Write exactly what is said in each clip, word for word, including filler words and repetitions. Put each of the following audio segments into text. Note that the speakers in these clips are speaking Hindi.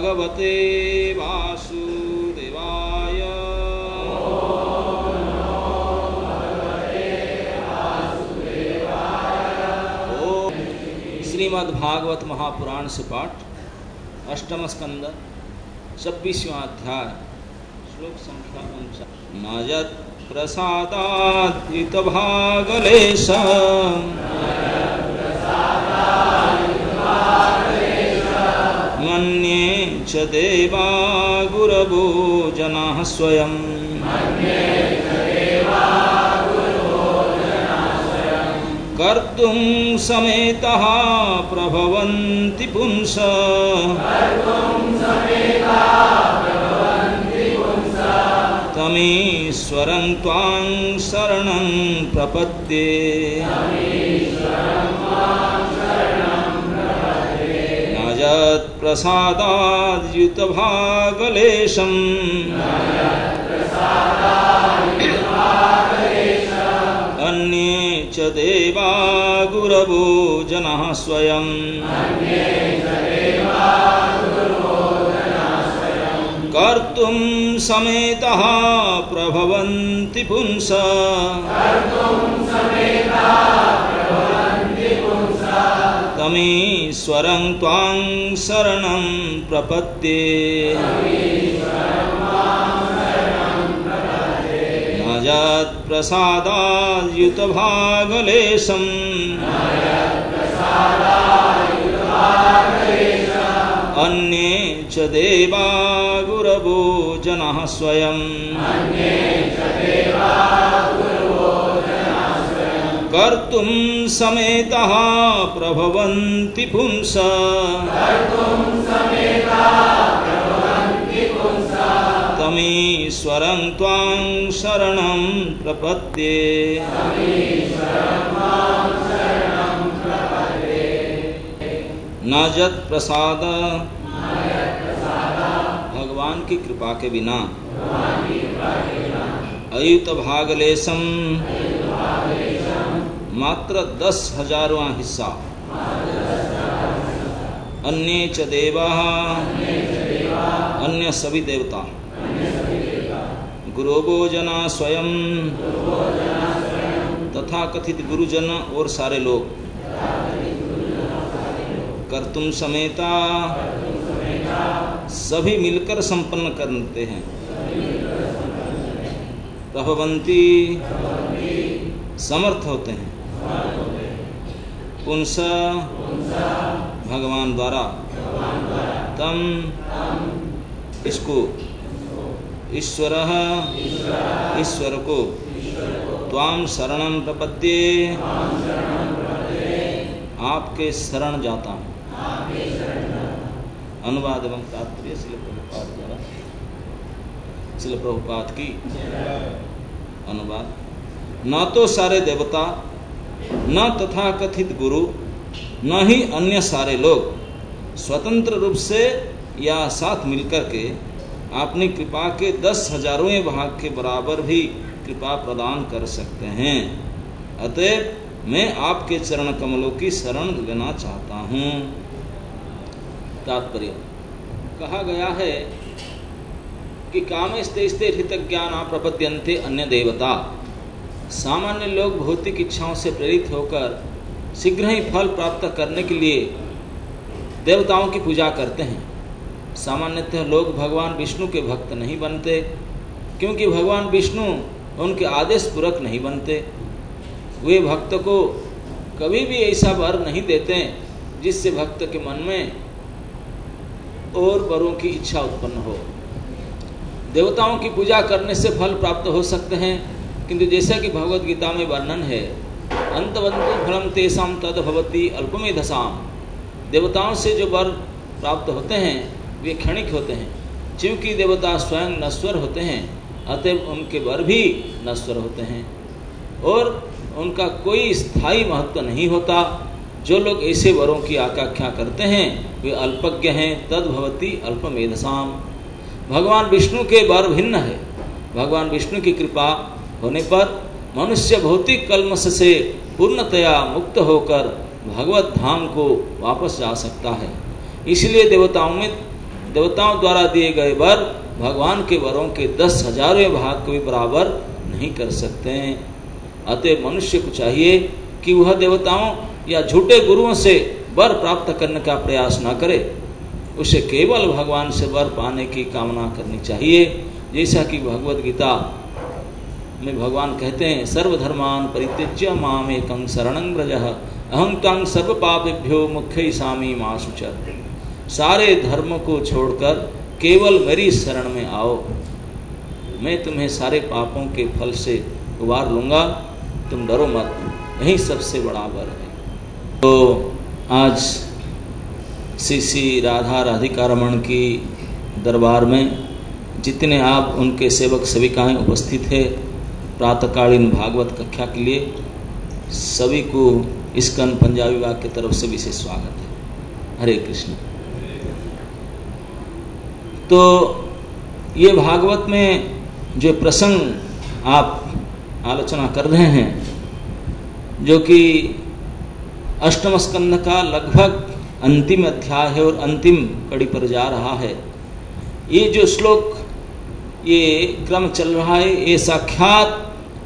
भगवते वासुदेवाय। ओम। श्रीमद्भागवत महापुराण से पाठ, अष्टम स्कंद, छब्बीसवां अध्याय, श्लोक संख्या उनचास। नायत प्रसादाद् भागलेशम् मन्ये च देवा गुरवो जनाः स्वयं। कर्तुं समेतः प्रभवन्ति पुंस। तमीश्वरं त्वां शरणं प्रपद्ये। यत्प्रसादाद्युतभागलेशम् अन्ये च देवा गुरवो जनाः स्वयं। कर्तुं समेतः प्रभवन्ति पुंस। तमीश्वरं त्वां शरणं प्रपद्ये। न यत्प्रसादाद्युतभागलेशम् अन्ये च देवा गुरवो जनाः स्वयं। कर्तुं समेतः प्रभवन्ति पुंस। तमीश्वरं त्वां शरणं प्रपद्ये। न यत्प्रसाद, भगवान की कृपा के बिना, अयुत भागलेशम, मात्र दस हजारवां हिस्सा, अन्य च देवा, अन्य सभी देवता, गुरुवो जना स्वयं, तथा कथित गुरुजन और सारे लोग, कर्तुम समेता, सभी मिलकर संपन्न करते हैं। प्रभवंती, समर्थ होते हैं। पुंस, भगवान द्वारा। तम, इसको। ईश्वर, ईश्वर को। त्वां शरणं प्रपद्ये, आपके शरण जाता हूँ। अनुवाद एवं तात्पर्य श्रील प्रभुपाद द्वारा। श्रील प्रभुपाद की अनुवाद। न तो सारे देवता, न तथा कथित गुरु, न ही अन्य सारे लोग स्वतंत्र रूप से या साथ मिलकर के अपनी कृपा के दस हजारों भाग के बराबर भी कृपा प्रदान कर सकते हैं। अतएव मैं आपके चरण कमलों की शरण लेना चाहता हूँ। तात्पर्य, कहा गया है कि कामस्ते हृतज्ञाना प्रपद्यन्ते अन्य देवता। सामान्य लोग भौतिक इच्छाओं से प्रेरित होकर शीघ्र ही फल प्राप्त करने के लिए देवताओं की पूजा करते हैं। सामान्यतः लोग भगवान विष्णु के भक्त नहीं बनते, क्योंकि भगवान विष्णु उनके आदेश पूर्वक नहीं बनते। वे भक्त को कभी भी ऐसा वर नहीं देते जिससे भक्त के मन में और वरों की इच्छा उत्पन्न हो। देवताओं की पूजा करने से फल प्राप्त हो सकते हैं, किंतु जैसा कि भगवद गीता में वर्णन है, अंतवंतु फलम तेषां तद भवति अल्पमेधसाम। देवताओं से जो वर प्राप्त होते हैं वे क्षणिक होते हैं। क्योंकि देवता स्वयं नश्वर होते हैं, अतएव उनके वर भी नश्वर होते हैं और उनका कोई स्थायी महत्व नहीं होता। जो लोग ऐसे वरों की आकांक्षा करते हैं वे अल्पज्ञ हैं। तद भवति अल्पमेधसाम। भगवान विष्णु के वर भिन्न है। भगवान विष्णु की कृपा होने पर मनुष्य भौतिक कल्मश से पूर्णतया मुक्त होकर भगवत धाम को वापस जा सकता है। इसलिए देवताओं में देवताओं द्वारा दिए गए वर भगवान के वरों के दस हजारों भाग को भी बराबर नहीं कर सकते हैं। अतः मनुष्य को चाहिए कि वह देवताओं या झूठे गुरुओं से वर प्राप्त करने का प्रयास न करे, उसे केवल भगवान से वर पाने की कामना करनी चाहिए। जैसा कि भगवद गीता में भगवान कहते हैं, सर्वधर्मान परित्यज्य माम एकं शरणं व्रजः अहं त्वां सर्व पापेभ्यो मुक्खयिषामि मा शुचः। सारे धर्म को छोड़कर केवल मेरी शरण में आओ, मैं तुम्हें सारे पापों के फल से उबार लूंगा, तुम डरो मत, यही सबसे बड़ा वर है। तो आज श्री श्री राधा राधिका रमण की दरबार में जितने आप उनके सेवक सेविकाएं उपस्थित है प्रातःकालीन भागवत कक्षा के लिए, सभी को इस्कॉन पंजाबी विभाग की तरफ से विशेष स्वागत है। हरे कृष्ण। तो ये भागवत में जो प्रसंग आप आलोचना कर रहे हैं, जो कि अष्टम स्कंद का लगभग अंतिम अध्याय है और अंतिम कड़ी पर जा रहा है, ये जो श्लोक, ये क्रम चल रहा है, ये साक्षात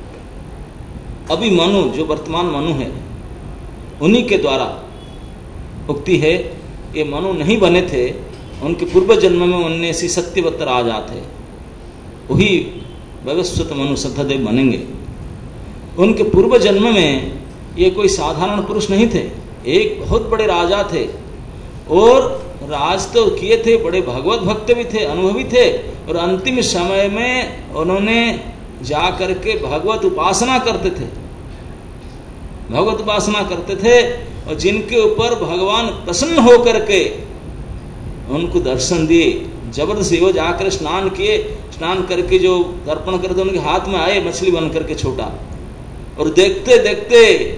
अभी मनु, जो वर्तमान मनु है, उन्हीं के द्वारा उक्ति है। ये मनु नहीं बने थे, उनके पूर्व जन्म में उनने सी सत्यवत राजा थे, वही वैवस्वत मनु सद्धदेव बनेंगे। उनके पूर्व जन्म में ये कोई साधारण पुरुष नहीं थे, एक बहुत बड़े राजा थे और राज तो किए थे, बड़े भगवत भक्त भी थे, अनुभवी थे, और अंतिम समय में उन्होंने जा करके भगवत उपासना करते थे, भगवत उपासना करते थे, और जिनके ऊपर भगवान प्रसन्न हो करके उनको दर्शन दिए, जबरदस्ती वो जाकर स्नान किए, स्नान करके जो तर्पण करते उनके हाथ में आए मछली बन करके छोटा, और देखते देखते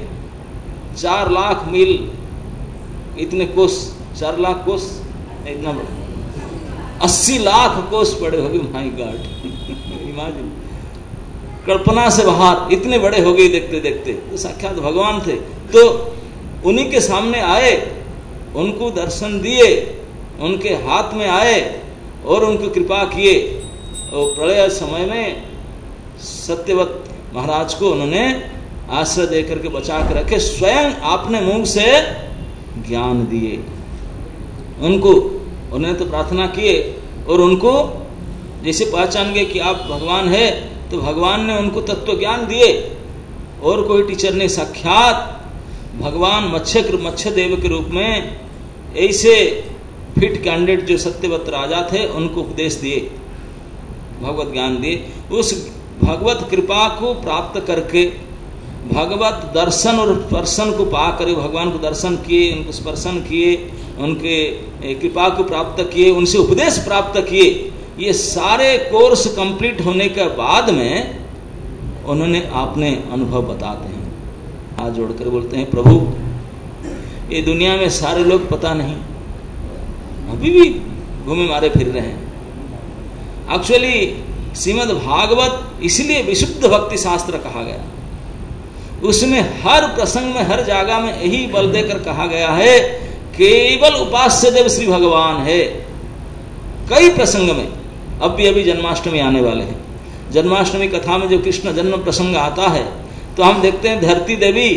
चार लाख मील, इतने कोस, चार लाख कोस इतना बड़ा, अस्सी लाख कोस बड़े हो गए। माय गॉड, इमेजिन, कल्पना से बाहर इतने बड़े हो गए देखते देखते। तो साक्षात भगवान थे, तो उन्हीं के सामने आए, उनको दर्शन दिए, उनके हाथ में आए और उनको कृपा किए, और प्रलय समय में सत्यवत महाराज को उन्होंने आश्रय देकर के बचा कर रखे, स्वयं आपने मुंह से ज्ञान दिए उनको। उन्होंने तो प्रार्थना किए और उनको जैसे पहचान गए कि आप भगवान है, तो भगवान ने उनको तत्व ज्ञान दिए, और कोई टीचर ने साक्षात भगवान मत्स्य मत्स्य देव के रूप में ऐसे फिट कैंडिडेट जो सत्यवत राजा थे उनको उपदेश दिए, भगवत ज्ञान दिए। उस भगवत कृपा को प्राप्त करके, भगवत दर्शन और स्पर्शन को पा कर, भगवान को दर्शन किए, उनको स्पर्शन किए, उनके कृपा को प्राप्त किए, उनसे उपदेश प्राप्त किए, ये सारे कोर्स कंप्लीट होने के बाद में उन्होंने अपने अनुभव बताते हैं, हाथ जोड़कर बोलते हैं, प्रभु ये दुनिया में सारे लोग पता नहीं अभी भी घूमे मारे फिर रहे हैं। एक्चुअली श्रीमद् भागवत इसलिए विशुद्ध भक्ति शास्त्र कहा गया, उसमें हर प्रसंग में, हर जगह में यही बल देकर कहा गया है, केवल उपास्य देव श्री भगवान है। कई प्रसंग में, अब भी अभी जन्माष्टमी आने वाले हैं, जन्माष्टमी कथा में जो कृष्ण जन्म प्रसंग आता है, तो हम देखते हैं धरती देवी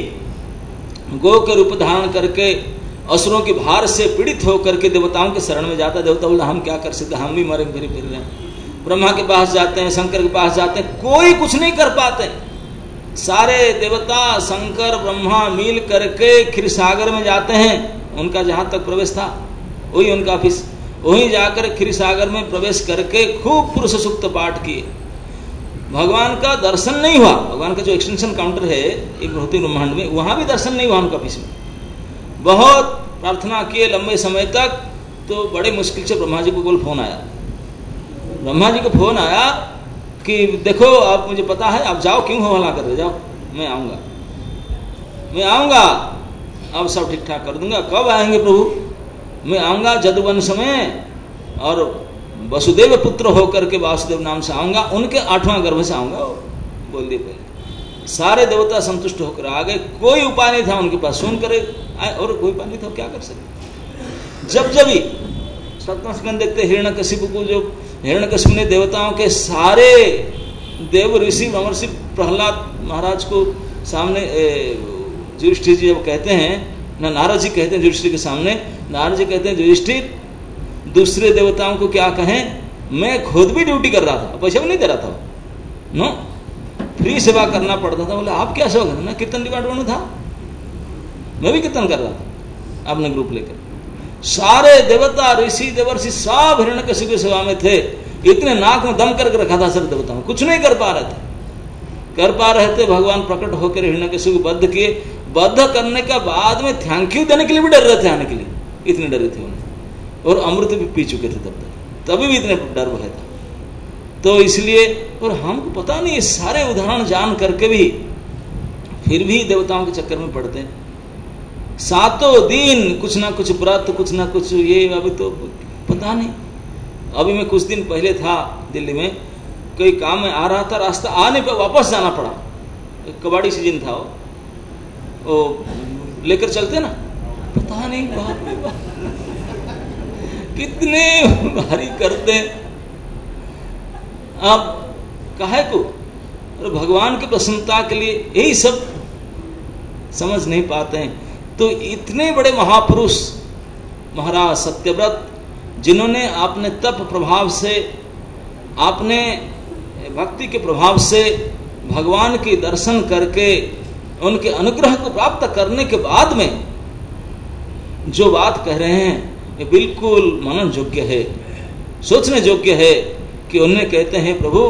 गो के रूप धारण करके असुरों के भार से पीड़ित होकर के देवताओं के शरण में जाता है। देवता बोलते हम क्या कर सकते, हम भी मरे फिर फिर रहे हैं। ब्रह्मा के पास जाते हैं, शंकर के पास जाते हैं, कोई कुछ नहीं कर पाते। सारे देवता शंकर ब्रह्मा मिल करके क्षीर सागर में जाते हैं, उनका जहां तक प्रवेश था वही उनका ऑफिस, वहीं जाकर क्षीर सागर में प्रवेश करके खूब पुरुष सूक्त पाठ किए। भगवान का दर्शन नहीं हुआ, भगवान का जो एक्सटेंशन काउंटर है एक भौतिक ब्रह्मांड में, वहां भी दर्शन नहीं हुआ उनका ऑफिस में। बहुत प्रार्थना किए लंबे समय तक, तो बड़े मुश्किल से ब्रह्मा जी को कल फोन आया, ब्रह्मा जी को फोन आया कि देखो आप, मुझे पता है आप जाओ, क्यों हवाला कर रहे, जाओ, मैं आऊंगा मैं आऊंगा अब सब ठीक ठाक कर दूंगा। कब आएंगे प्रभु? मैं आऊंगा जदुवंश में, और वसुदेव पुत्र होकर के वासुदेव नाम से आऊंगा, उनके आठवां गर्भ से आऊंगा, बोल दिए पहले। सारे देवता संतुष्ट होकर आ गए, कोई उपाय नहीं था उनके पास, सुन करे और कोई उपाय नहीं था, क्या कर सकते। जब जब ही सप्तम स्कंद देखते हिरण्यकशिपु को, जो हिरण्यकशिपु ने देवताओं के सारे देव ऋषि महर्षि प्रहलाद महाराज को सामने युधिष्ठिर जी जब कहते हैं ना, नारद जी कहते हैं युधिष्ठिर के सामने, नारद जी कहते हैं युधिष्ठिर दूसरे देवताओं को क्या कहें, मैं खुद भी ड्यूटी कर रहा था, पैसा भी नहीं दे रहा था, नो फ्री सेवा करना पड़ता था। बोले आप क्या सेवा करना, ना कीर्तन डिपार्टमेंट में था, मैं भी कीर्तन कर रहा था अपने ग्रुप लेकर। सारे देवता ऋषि देवर्षि सब हिरण्यकशिपु की सेवा में थे, इतने नाक में दम करके रखा था सब देवताओं, कुछ नहीं कर पा रहे थे। कर पा रहे थे, भगवान प्रकट होकर हिरण्यकशिपु को बद्ध किए। बद्ध करने के बाद में थैंक यू देने के लिए भी डर रहे थे आने के लिए, इतने डरे थे उन्हें, और अमृत भी पी चुके थे तब तक, तभी भी इतने डर रहे था। तो इसलिए, और हमको पता नहीं, सारे उदाहरण जान करके भी फिर भी देवताओं के चक्कर में पड़ते हैं। सातों दिन कुछ ना कुछ व्रत, कुछ ना कुछ ये, अभी तो पता नहीं। अभी मैं कुछ दिन पहले था दिल्ली में, कोई काम में आ रहा था, रास्ता आने पे वापस जाना पड़ा, कबाड़ी सीजन था, वो वो लेकर चलते ना, पता नहीं बाप रे बाप कितने भारी करते हैं। अब काहे को, और भगवान की प्रसन्नता के लिए यही सब समझ नहीं पाते हैं। तो इतने बड़े महापुरुष महाराज सत्यव्रत, जिन्होंने अपने तप प्रभाव से, अपने भक्ति के प्रभाव से भगवान के दर्शन करके उनके अनुग्रह को प्राप्त करने के बाद में जो बात कह रहे हैं, ये बिल्कुल मनन योग्य है, सोचने योग्य है। कि उन्हें कहते हैं प्रभु,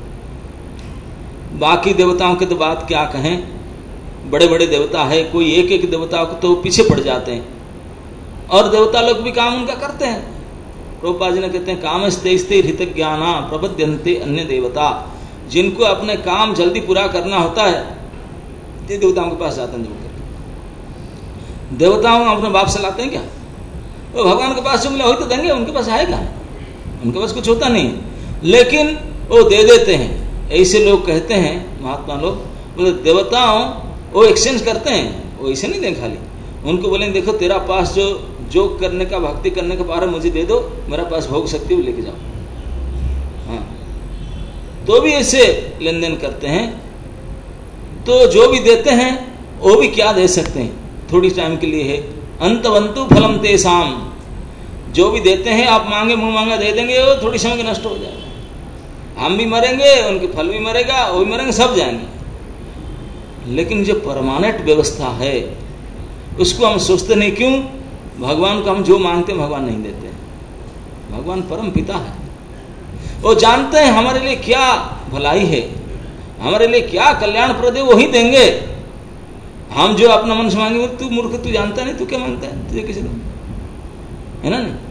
बाकी देवताओं की तो बात क्या कहें, बड़े बड़े देवता है, कोई एक एक देवता को तो पीछे पड़ जाते हैं, और देवता लोग भी काम उनका करते हैं। प्रभुपाद जी ने कहते हैं कामस्ते स्ते हित ज्ञाना प्रपद्यन्ते अन्य देवता, जिनको अपने काम जल्दी पूरा करना होता है ये देवताओं के पास जाते हैं। जो देवताओं अपने बाप से लाते हैं क्या, वो भगवान के पास जो मिला वही तो देंगे, उनके पास आएगा, उनके पास कुछ होता नहीं, लेकिन वो दे देते हैं। ऐसे लोग कहते हैं महात्मा लोग, बोले देवताओं वो एक्सचेंज करते हैं, वो ऐसे नहीं दें खाली, उनको बोलेंगे देखो तेरा पास जो योग करने का, भक्ति करने का पार मुझे दे दो, मेरा पास भोग शक्ति वो लेके जाओ। हाँ, तो भी ऐसे लेन देन करते हैं। तो जो भी देते हैं वो भी क्या दे सकते हैं, थोड़ी टाइम के लिए है, अंतवंतु फलम तेसाम, जो भी देते हैं आप मांगे मुंह मांगा दे देंगे, वो थोड़ी समय के नष्ट हो जाएगा, हम भी मरेंगे, उनके फल भी मरेगा, वो भी मरेंगे, सब जाएंगे। लेकिन जो परमानेंट व्यवस्था है उसको हम सोचते नहीं, क्यों? भगवान को हम जो मांगते हैं भगवान नहीं देते हैं। भगवान परम पिता है, वो जानते हैं हमारे लिए क्या भलाई है, हमारे लिए क्या कल्याणप्रद है, वही देंगे। हम जो अपना मन से मांगेंगे, तू मूर्ख, तू जानता नहीं, तू क्या मांगता है, तुझे किसी को है ना नहीं।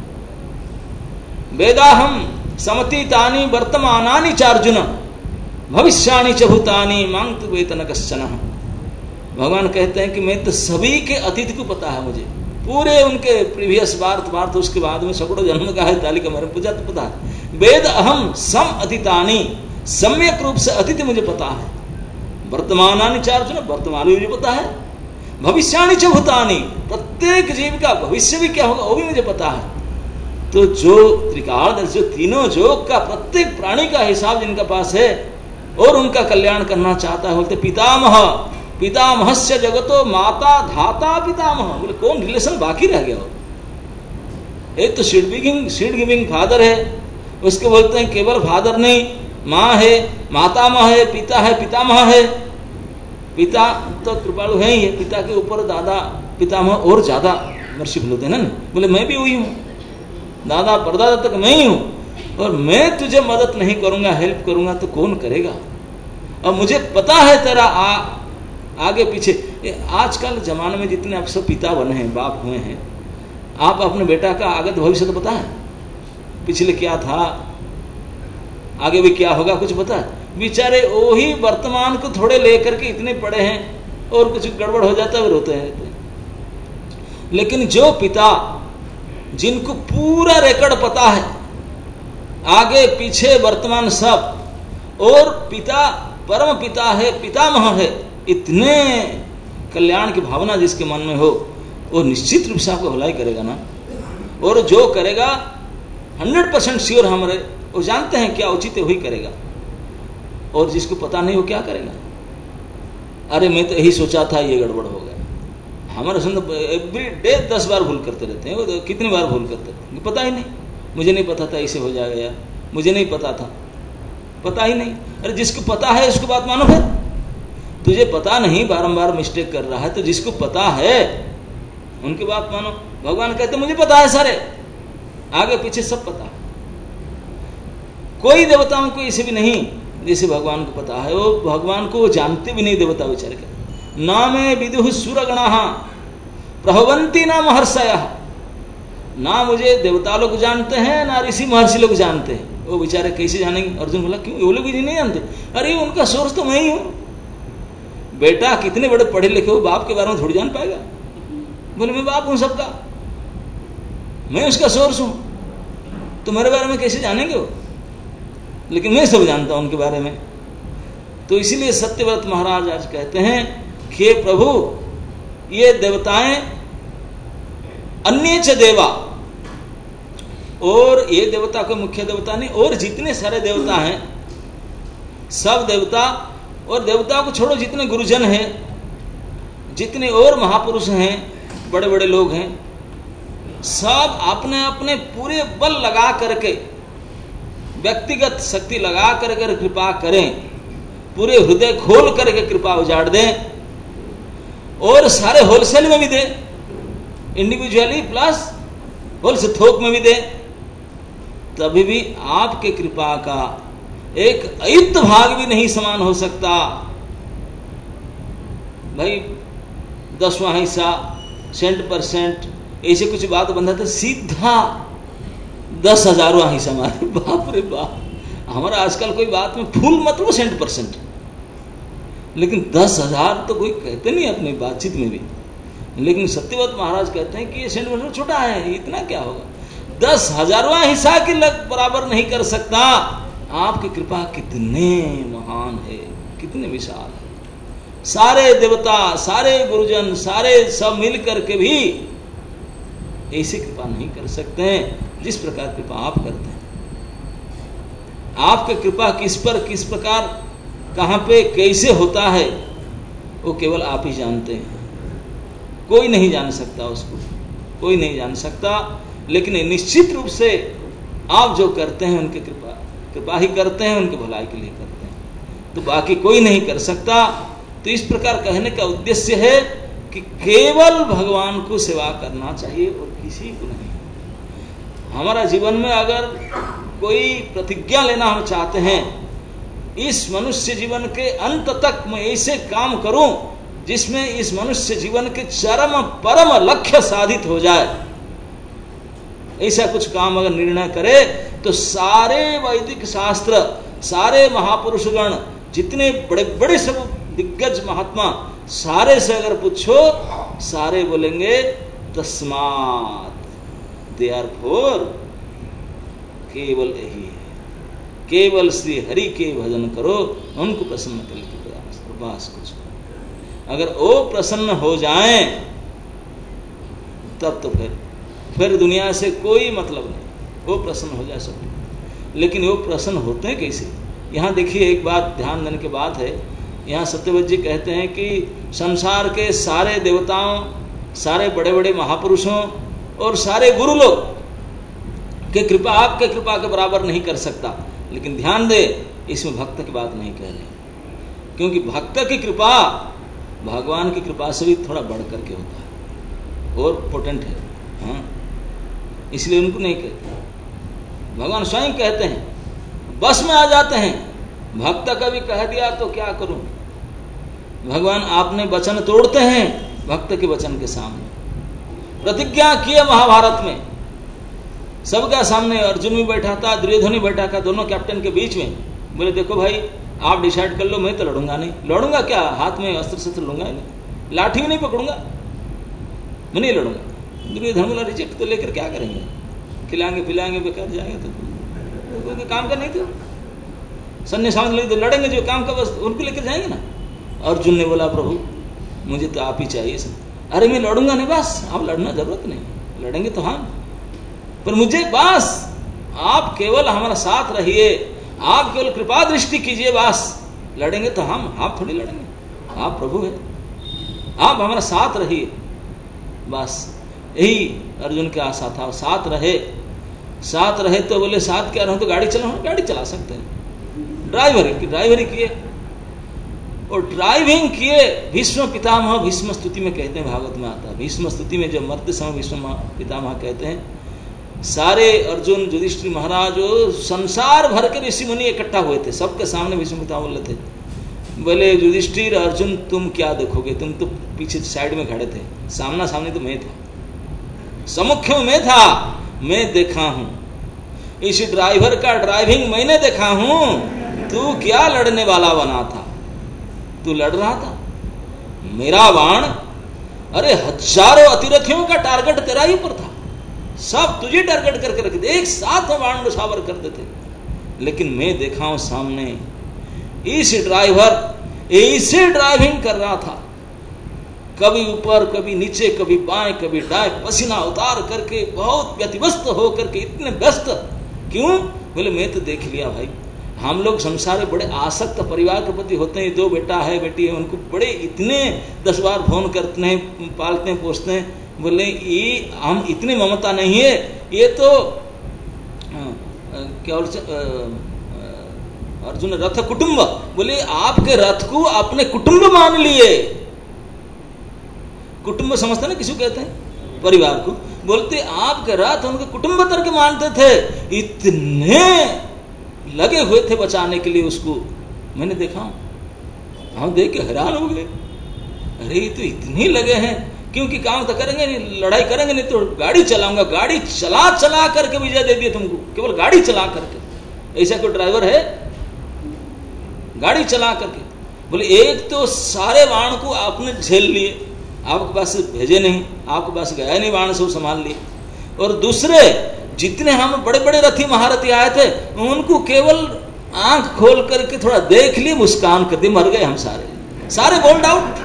वेदाहम समतीतानि वर्तमानानि चार्जुन भविष्यानि च भूतानि मांग तु वेतन कश्चन। भगवान कहते हैं कि मैं तो सभी के अतीत को पता है, मुझे पूरे उनके प्रीवियस वार्थ वार्थ उसके बाद में सैकड़ों जन्म का है, तालिका मेरे पूजा तो पता है। वेद अहम सम अतीतानि, सम्यक रूप से अतीत मुझे पता है। वर्तमानानि चार्जुन, वर्तमान भी मुझे पता है। भविष्यानि च भूतानि, प्रत्येक जीव का भविष्य भी क्या होगा वो भी मुझे पता है। तो जो त्रिकाल, जो तीनों योग का, प्रत्येक प्राणी का हिसाब जिनका पास है और उनका कल्याण करना चाहता है, बोलते पितामह पितामहस्य जगतो माता धाता पितामह। बोले कौन रिलेशन बाकी रह गया हो? एक तो seed giving seed giving father है, उसके बोलते हैं केवल फादर नहीं, माँ है, मातामह है, पिता है, पितामह है। पिता तो कृपालु है ही, पिता के ऊपर दादा पितामह और ज्यादा मर्सीफुल होते हैं ना। बोले मैं भी वही हूँ, दादा परदादा तक मैं ही हूँ, और मैं तुझे मदद नहीं करूंगा, हेल्प करूंगा तो कौन करेगा? और मुझे पता है तेरा आ, आगे पीछे। आजकल जमाने में जितने आप सब पिता बने हैं, बाप हुए हैं, आप अपने बेटा का आगत भविष्य तो पता है, पिछले क्या था, आगे भी क्या होगा, कुछ पता है? बेचारे वही वर्तमान को थोड़े लेकर के इतने पड़े हैं, और कुछ गड़बड़ हो जाता है रोते हैं। लेकिन जो पिता जिनको पूरा रेकॉर्ड पता है, आगे पीछे वर्तमान सब, और पिता परम पिता है, पितामह है, इतने कल्याण की भावना जिसके मन में हो, वो निश्चित रूप से आपको भलाई करेगा ना। और जो करेगा हंड्रेड परसेंट श्योर हमारे वो जानते हैं क्या उचित है वही करेगा, और जिसको पता नहीं वो क्या करेगा, अरे मैं तो यही सोचा था ये गड़बड़ हो गया। हमारे संग एवरी डे दस बार भूल करते रहते हैं, वो तो कितनी बार भूल करते रहते हैं, पता ही नहीं, मुझे नहीं पता था ऐसे हो जाएगा यार, मुझे नहीं पता था, पता ही नहीं। अरे जिसको पता है उसको बात मानो, फिर तुझे पता नहीं बारंबार मिस्टेक कर रहा है, तो जिसको पता है उनकी बात मानो। भगवान कहते मुझे पता है सारे, आगे पीछे सब पता है। कोई देवताओं को इसे भी नहीं जैसे भगवान को पता है, वो भगवान को वो जानते भी नहीं देवता बेचारे का। ना मैं विदुः सुरगणाः प्रभवन्ति ना महर्षयः, ना मुझे देवता लोग जानते हैं ना ऋषि महर्षि लोग जानते हैं, वो बेचारे कैसे जानेंगे। अर्जुन बोला क्यों, वो लोग भी नहीं जानते। अरे उनका सोर्स तो मैं ही हूं। बेटा कितने बड़े पढ़े लिखे हो, बाप के बारे में थोड़ी जान पाएगा। बोले मैं बाप हूं सबका, मैं उसका सोर्स हूं, तो मेरे बारे में कैसे जानेंगे वो, लेकिन मैं सब जानता हूं उनके बारे में। तो इसीलिए सत्यव्रत महाराज आज कहते हैं कि प्रभु ये देवताएं अन्य च देवा, और ये देवता कोई मुख्य देवता नहीं, और जितने सारे देवता हैं सब देवता, और देवता को छोड़ो जितने गुरुजन हैं, जितने और महापुरुष हैं, बड़े बड़े लोग हैं, सब अपने अपने पूरे बल लगा करके, व्यक्तिगत शक्ति लगा करके कृपा करें, पूरे हृदय खोल करके कृपा उजाड़ दें, और सारे होलसेल में भी दें, इंडिविजुअली प्लस होलसेल थोक में भी दें, तभी भी आपके कृपा का एक अयुक्त भाग भी नहीं समान हो सकता। भाई दसवां हिस्सा, सेंट परसेंट, ऐसे कुछ बात बंधा था, सीधा दस हजारवा हिस्सा मारे। बाप रे बाप, हमारा आजकल कोई बात में फुल मतलब सेंट परसेंट, लेकिन दस हजार तो कोई कहते नहीं अपनी बातचीत में भी। लेकिन सत्यव्रत महाराज कहते हैं कि ये सेंट परसेंट छोटा है, इतना क्या होगा, दस हजारवा हिस्सा के लग बराबर नहीं कर सकता। आपकी कृपा कितने महान है, कितने विशाल है। सारे देवता, सारे गुरुजन, सारे सब मिल करके भी ऐसी कृपा नहीं कर सकते हैं जिस प्रकार कृपा आप करते हैं। आपकी कृपा किस पर, किस प्रकार, कहां पे, कैसे होता है, वो केवल आप ही जानते हैं। कोई नहीं जान सकता उसको, कोई नहीं जान सकता। लेकिन निश्चित रूप से आप जो करते हैं उनकी कृपा कृपा ही करते हैं, उनके भलाई के लिए करते हैं, तो बाकी कोई नहीं कर सकता। तो इस प्रकार कहने का उद्देश्य है कि केवल भगवान को सेवा करना चाहिए और किसी को नहीं। हमारा जीवन में अगर कोई प्रतिज्ञा लेना हम चाहते हैं, इस मनुष्य जीवन के अंत तक मैं ऐसे काम करूं जिसमें इस मनुष्य जीवन के चरम परम लक्ष्य साधित हो जाए, ऐसा कुछ काम अगर निर्णय करे, तो सारे वैदिक शास्त्र, सारे महापुरुषगण, जितने बड़े बड़े सब दिग्गज महात्मा, सारे से अगर पूछो, सारे बोलेंगे तस्मात्, देयरफॉर, केवल यही है, केवल श्री हरि के भजन करो, उनको प्रसन्न करने की प्रयास करो, बस कुछ। अगर वो प्रसन्न हो जाएं तब तो फिर फिर दुनिया से कोई मतलब नहीं, वो प्रसन्न हो जाए सब। लेकिन वो प्रसन्न होते हैं कैसे? यहाँ देखिए एक बात ध्यान देने की बात है। यहाँ सत्यव्रत जी कहते हैं कि संसार के सारे देवताओं, सारे बड़े बड़े महापुरुषों और सारे गुरु लोग के कृपा आपके कृपा के बराबर नहीं कर सकता। लेकिन ध्यान दे, इसमें भक्त की बात नहीं कह रहे, क्योंकि भक्त की कृपा भगवान की कृपा से भी थोड़ा बढ़ करके होता है और पोटेंट है। हाँ, इसलिए उनको नहीं कहते। भगवान स्वयं कहते हैं, बस में आ जाते हैं। भक्त कभी कह दिया तो क्या करूं? भगवान आपने वचन तोड़ते हैं भक्त के वचन के सामने। प्रतिज्ञा किए महाभारत में, सबका सामने, अर्जुन भी बैठा था, दुर्योधन भी बैठा था, दोनों कैप्टन के बीच में। बोले देखो भाई, आप डिसाइड कर लो, मैं तो लड़ूंगा नहीं। लड़ूंगा क्या? हाथ में अस्त्र शस्त्र लूंगा नहीं, लाठी भी नहीं पकड़ूंगा, मैं नहीं लड़ूंगा। दुर्योधन बोला रिजेक्ट तो लेकर क्या करेंगे, खिलाएंगे पिलाएंगे, बेकार जाएगा तो, तो काम का नहीं था। सन्य सामने लगे तो लड़ेंगे, जो काम का बस उनको लेकर जाएंगे ना। अर्जुन ने बोला प्रभु मुझे तो आप ही चाहिए सब। अरे मैं लड़ूंगा नहीं, बस आप लड़ना जरूरत नहीं, लड़ेंगे तो हम, पर मुझे बस आप केवल हमारा साथ रहिए, आप केवल कृपा दृष्टि कीजिए, बस लड़ेंगे तो हम आप थोड़ी लड़ेंगे, आप प्रभु हैं, आप हमारा साथ रहिए, बस यही अर्जुन की आशा था। साथ रहे, साथ रहे तो बोले साथ क्या रहो तो गाड़ी चलाओ, गाड़ी चला सकते हैं, ड्राइवर ड्राइवरी किए और ड्राइविंग किए। भीष्म पितामह, भीष्म स्तुति में कहते हैं, भागवत में आता है, भीष्म स्तुति में जब मरते समय भीष्म पितामह कहते हैं, सारे अर्जुन युधिष्ठिर महाराज संसार भर के ऋषि मुनि इकट्ठा हुए थे, सबके सामने भीष्म पितामह बोले थे, बोले युधिष्ठिर अर्जुन तुम क्या देखोगे, तुम तो पीछे साइड में खड़े थे, सामना सामने तो मैं था, सम्मुख में मैं था, मैं देखा हूं इस ड्राइवर का ड्राइविंग मैंने देखा हूं, तू क्या लड़ने वाला बना था, तू लड़ रहा था, मेरा बाण अरे हजारों अतिरथियों का टारगेट तेरा ही ऊपर था, सब तुझे टारगेट करके रखे थे, एक साथ में बाण निशावर करते थे, लेकिन मैं देखा हूं सामने इस ड्राइवर ऐसे ड्राइविंग कर रहा था, कभी ऊपर कभी नीचे, कभी बाएं कभी दाएं, पसीना उतार करके बहुत व्यतिव्यस्त हो करके, इतने व्यस्त क्यों, बोले मैं तो देख लिया भाई, हम लोग संसार में बड़े आसक्त परिवार के प्रति होते हैं, दो बेटा है बेटी है, उनको बड़े इतने दस बार फोन करते हैं, पालते हैं पोसते हैं, बोले ये हम इतनी ममता नहीं है, ये तो क्या अर्जुन रथ कुटुंब, बोले आपके रथ को अपने कुटुंब मान लिए, कुटुंब समझते ना किसी कहते हैं परिवार को, बोलते आपके रथ उनके कुटुंब तरह के मानते थे, इतने लगे हुए थे बचाने के लिए उसको, मैंने देखा, हम देख के हैरान हो गए, अरे ये तो इतने लगे हैं, क्योंकि काम तो करेंगे नहीं, लड़ाई करेंगे नहीं तो गाड़ी चलाऊंगा, गाड़ी चला चला करके विजय दे दिए तुमको, केवल गाड़ी चला करके, ऐसा कोई ड्राइवर है, गाड़ी चला करके, बोले एक तो सारे बाण को आपने झेल लिए, आपके पास भेजे नहीं, आपके पास गया नहीं बाण से संभाल लिए, और दूसरे जितने हम बड़े बड़े रथी महारथी आए थे उनको केवल आंख खोल करके थोड़ा देख लिए, मुस्कान कर दी, मर गए हम सारे, सारे बोल्ड आउट,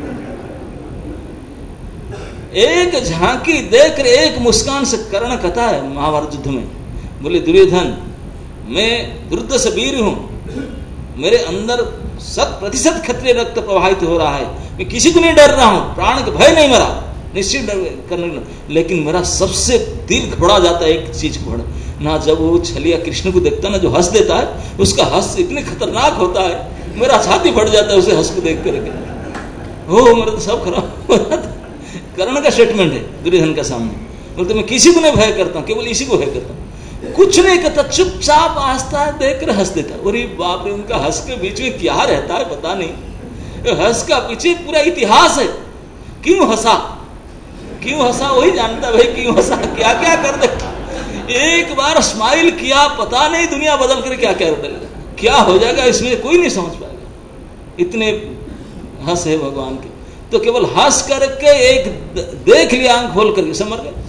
एक झांकी देख रहे, एक मुस्कान से कर्ण कथा है महाभारत युद्ध में, बोले दुर्योधन मैं दुर्द से वीर हूं, मेरे अंदर शत प्रतिशत क्षत्रिय रक्त प्रवाहित हो रहा है, मैं किसी को नहीं डर रहा हूं, प्राण के भय नहीं मरा, निश्चित डर करने, लेकिन मेरा सबसे दिल घबरा जाता है एक चीज को ना, जब वो छलिया कृष्ण को देखता ना, जो हंस देता है, उसका हंस इतने खतरनाक होता है, मेरा छाती फट जाता है उसे हंस को देख करके, हो मेरा तो सब खराब हो जाता है। कर्ण का स्टेटमेंट है दुर्योधन के सामने, बोलते मैं किसी को नहीं भय करता हूं, केवल इसी को भय करता हूं, कुछ नहीं करता, चुपचाप हंसता है, देख कर हंस देता, अरे बाप रे, उनका हंस के बीच में क्या रहता है पता नहीं, हंस का पीछे पूरा इतिहास है, क्यों हंसा क्यों हंसा वही जानता भाई, क्यों हंसा, क्या क्या कर देता, एक बार स्माइल किया, पता नहीं दुनिया बदल कर क्या क्या बदलेगा, क्या हो जाएगा इसमें कोई नहीं समझ पाएगा, इतने हंस है भगवान के, तो केवल हंस करके एक देख लिया आंख खोल करके समझ गए।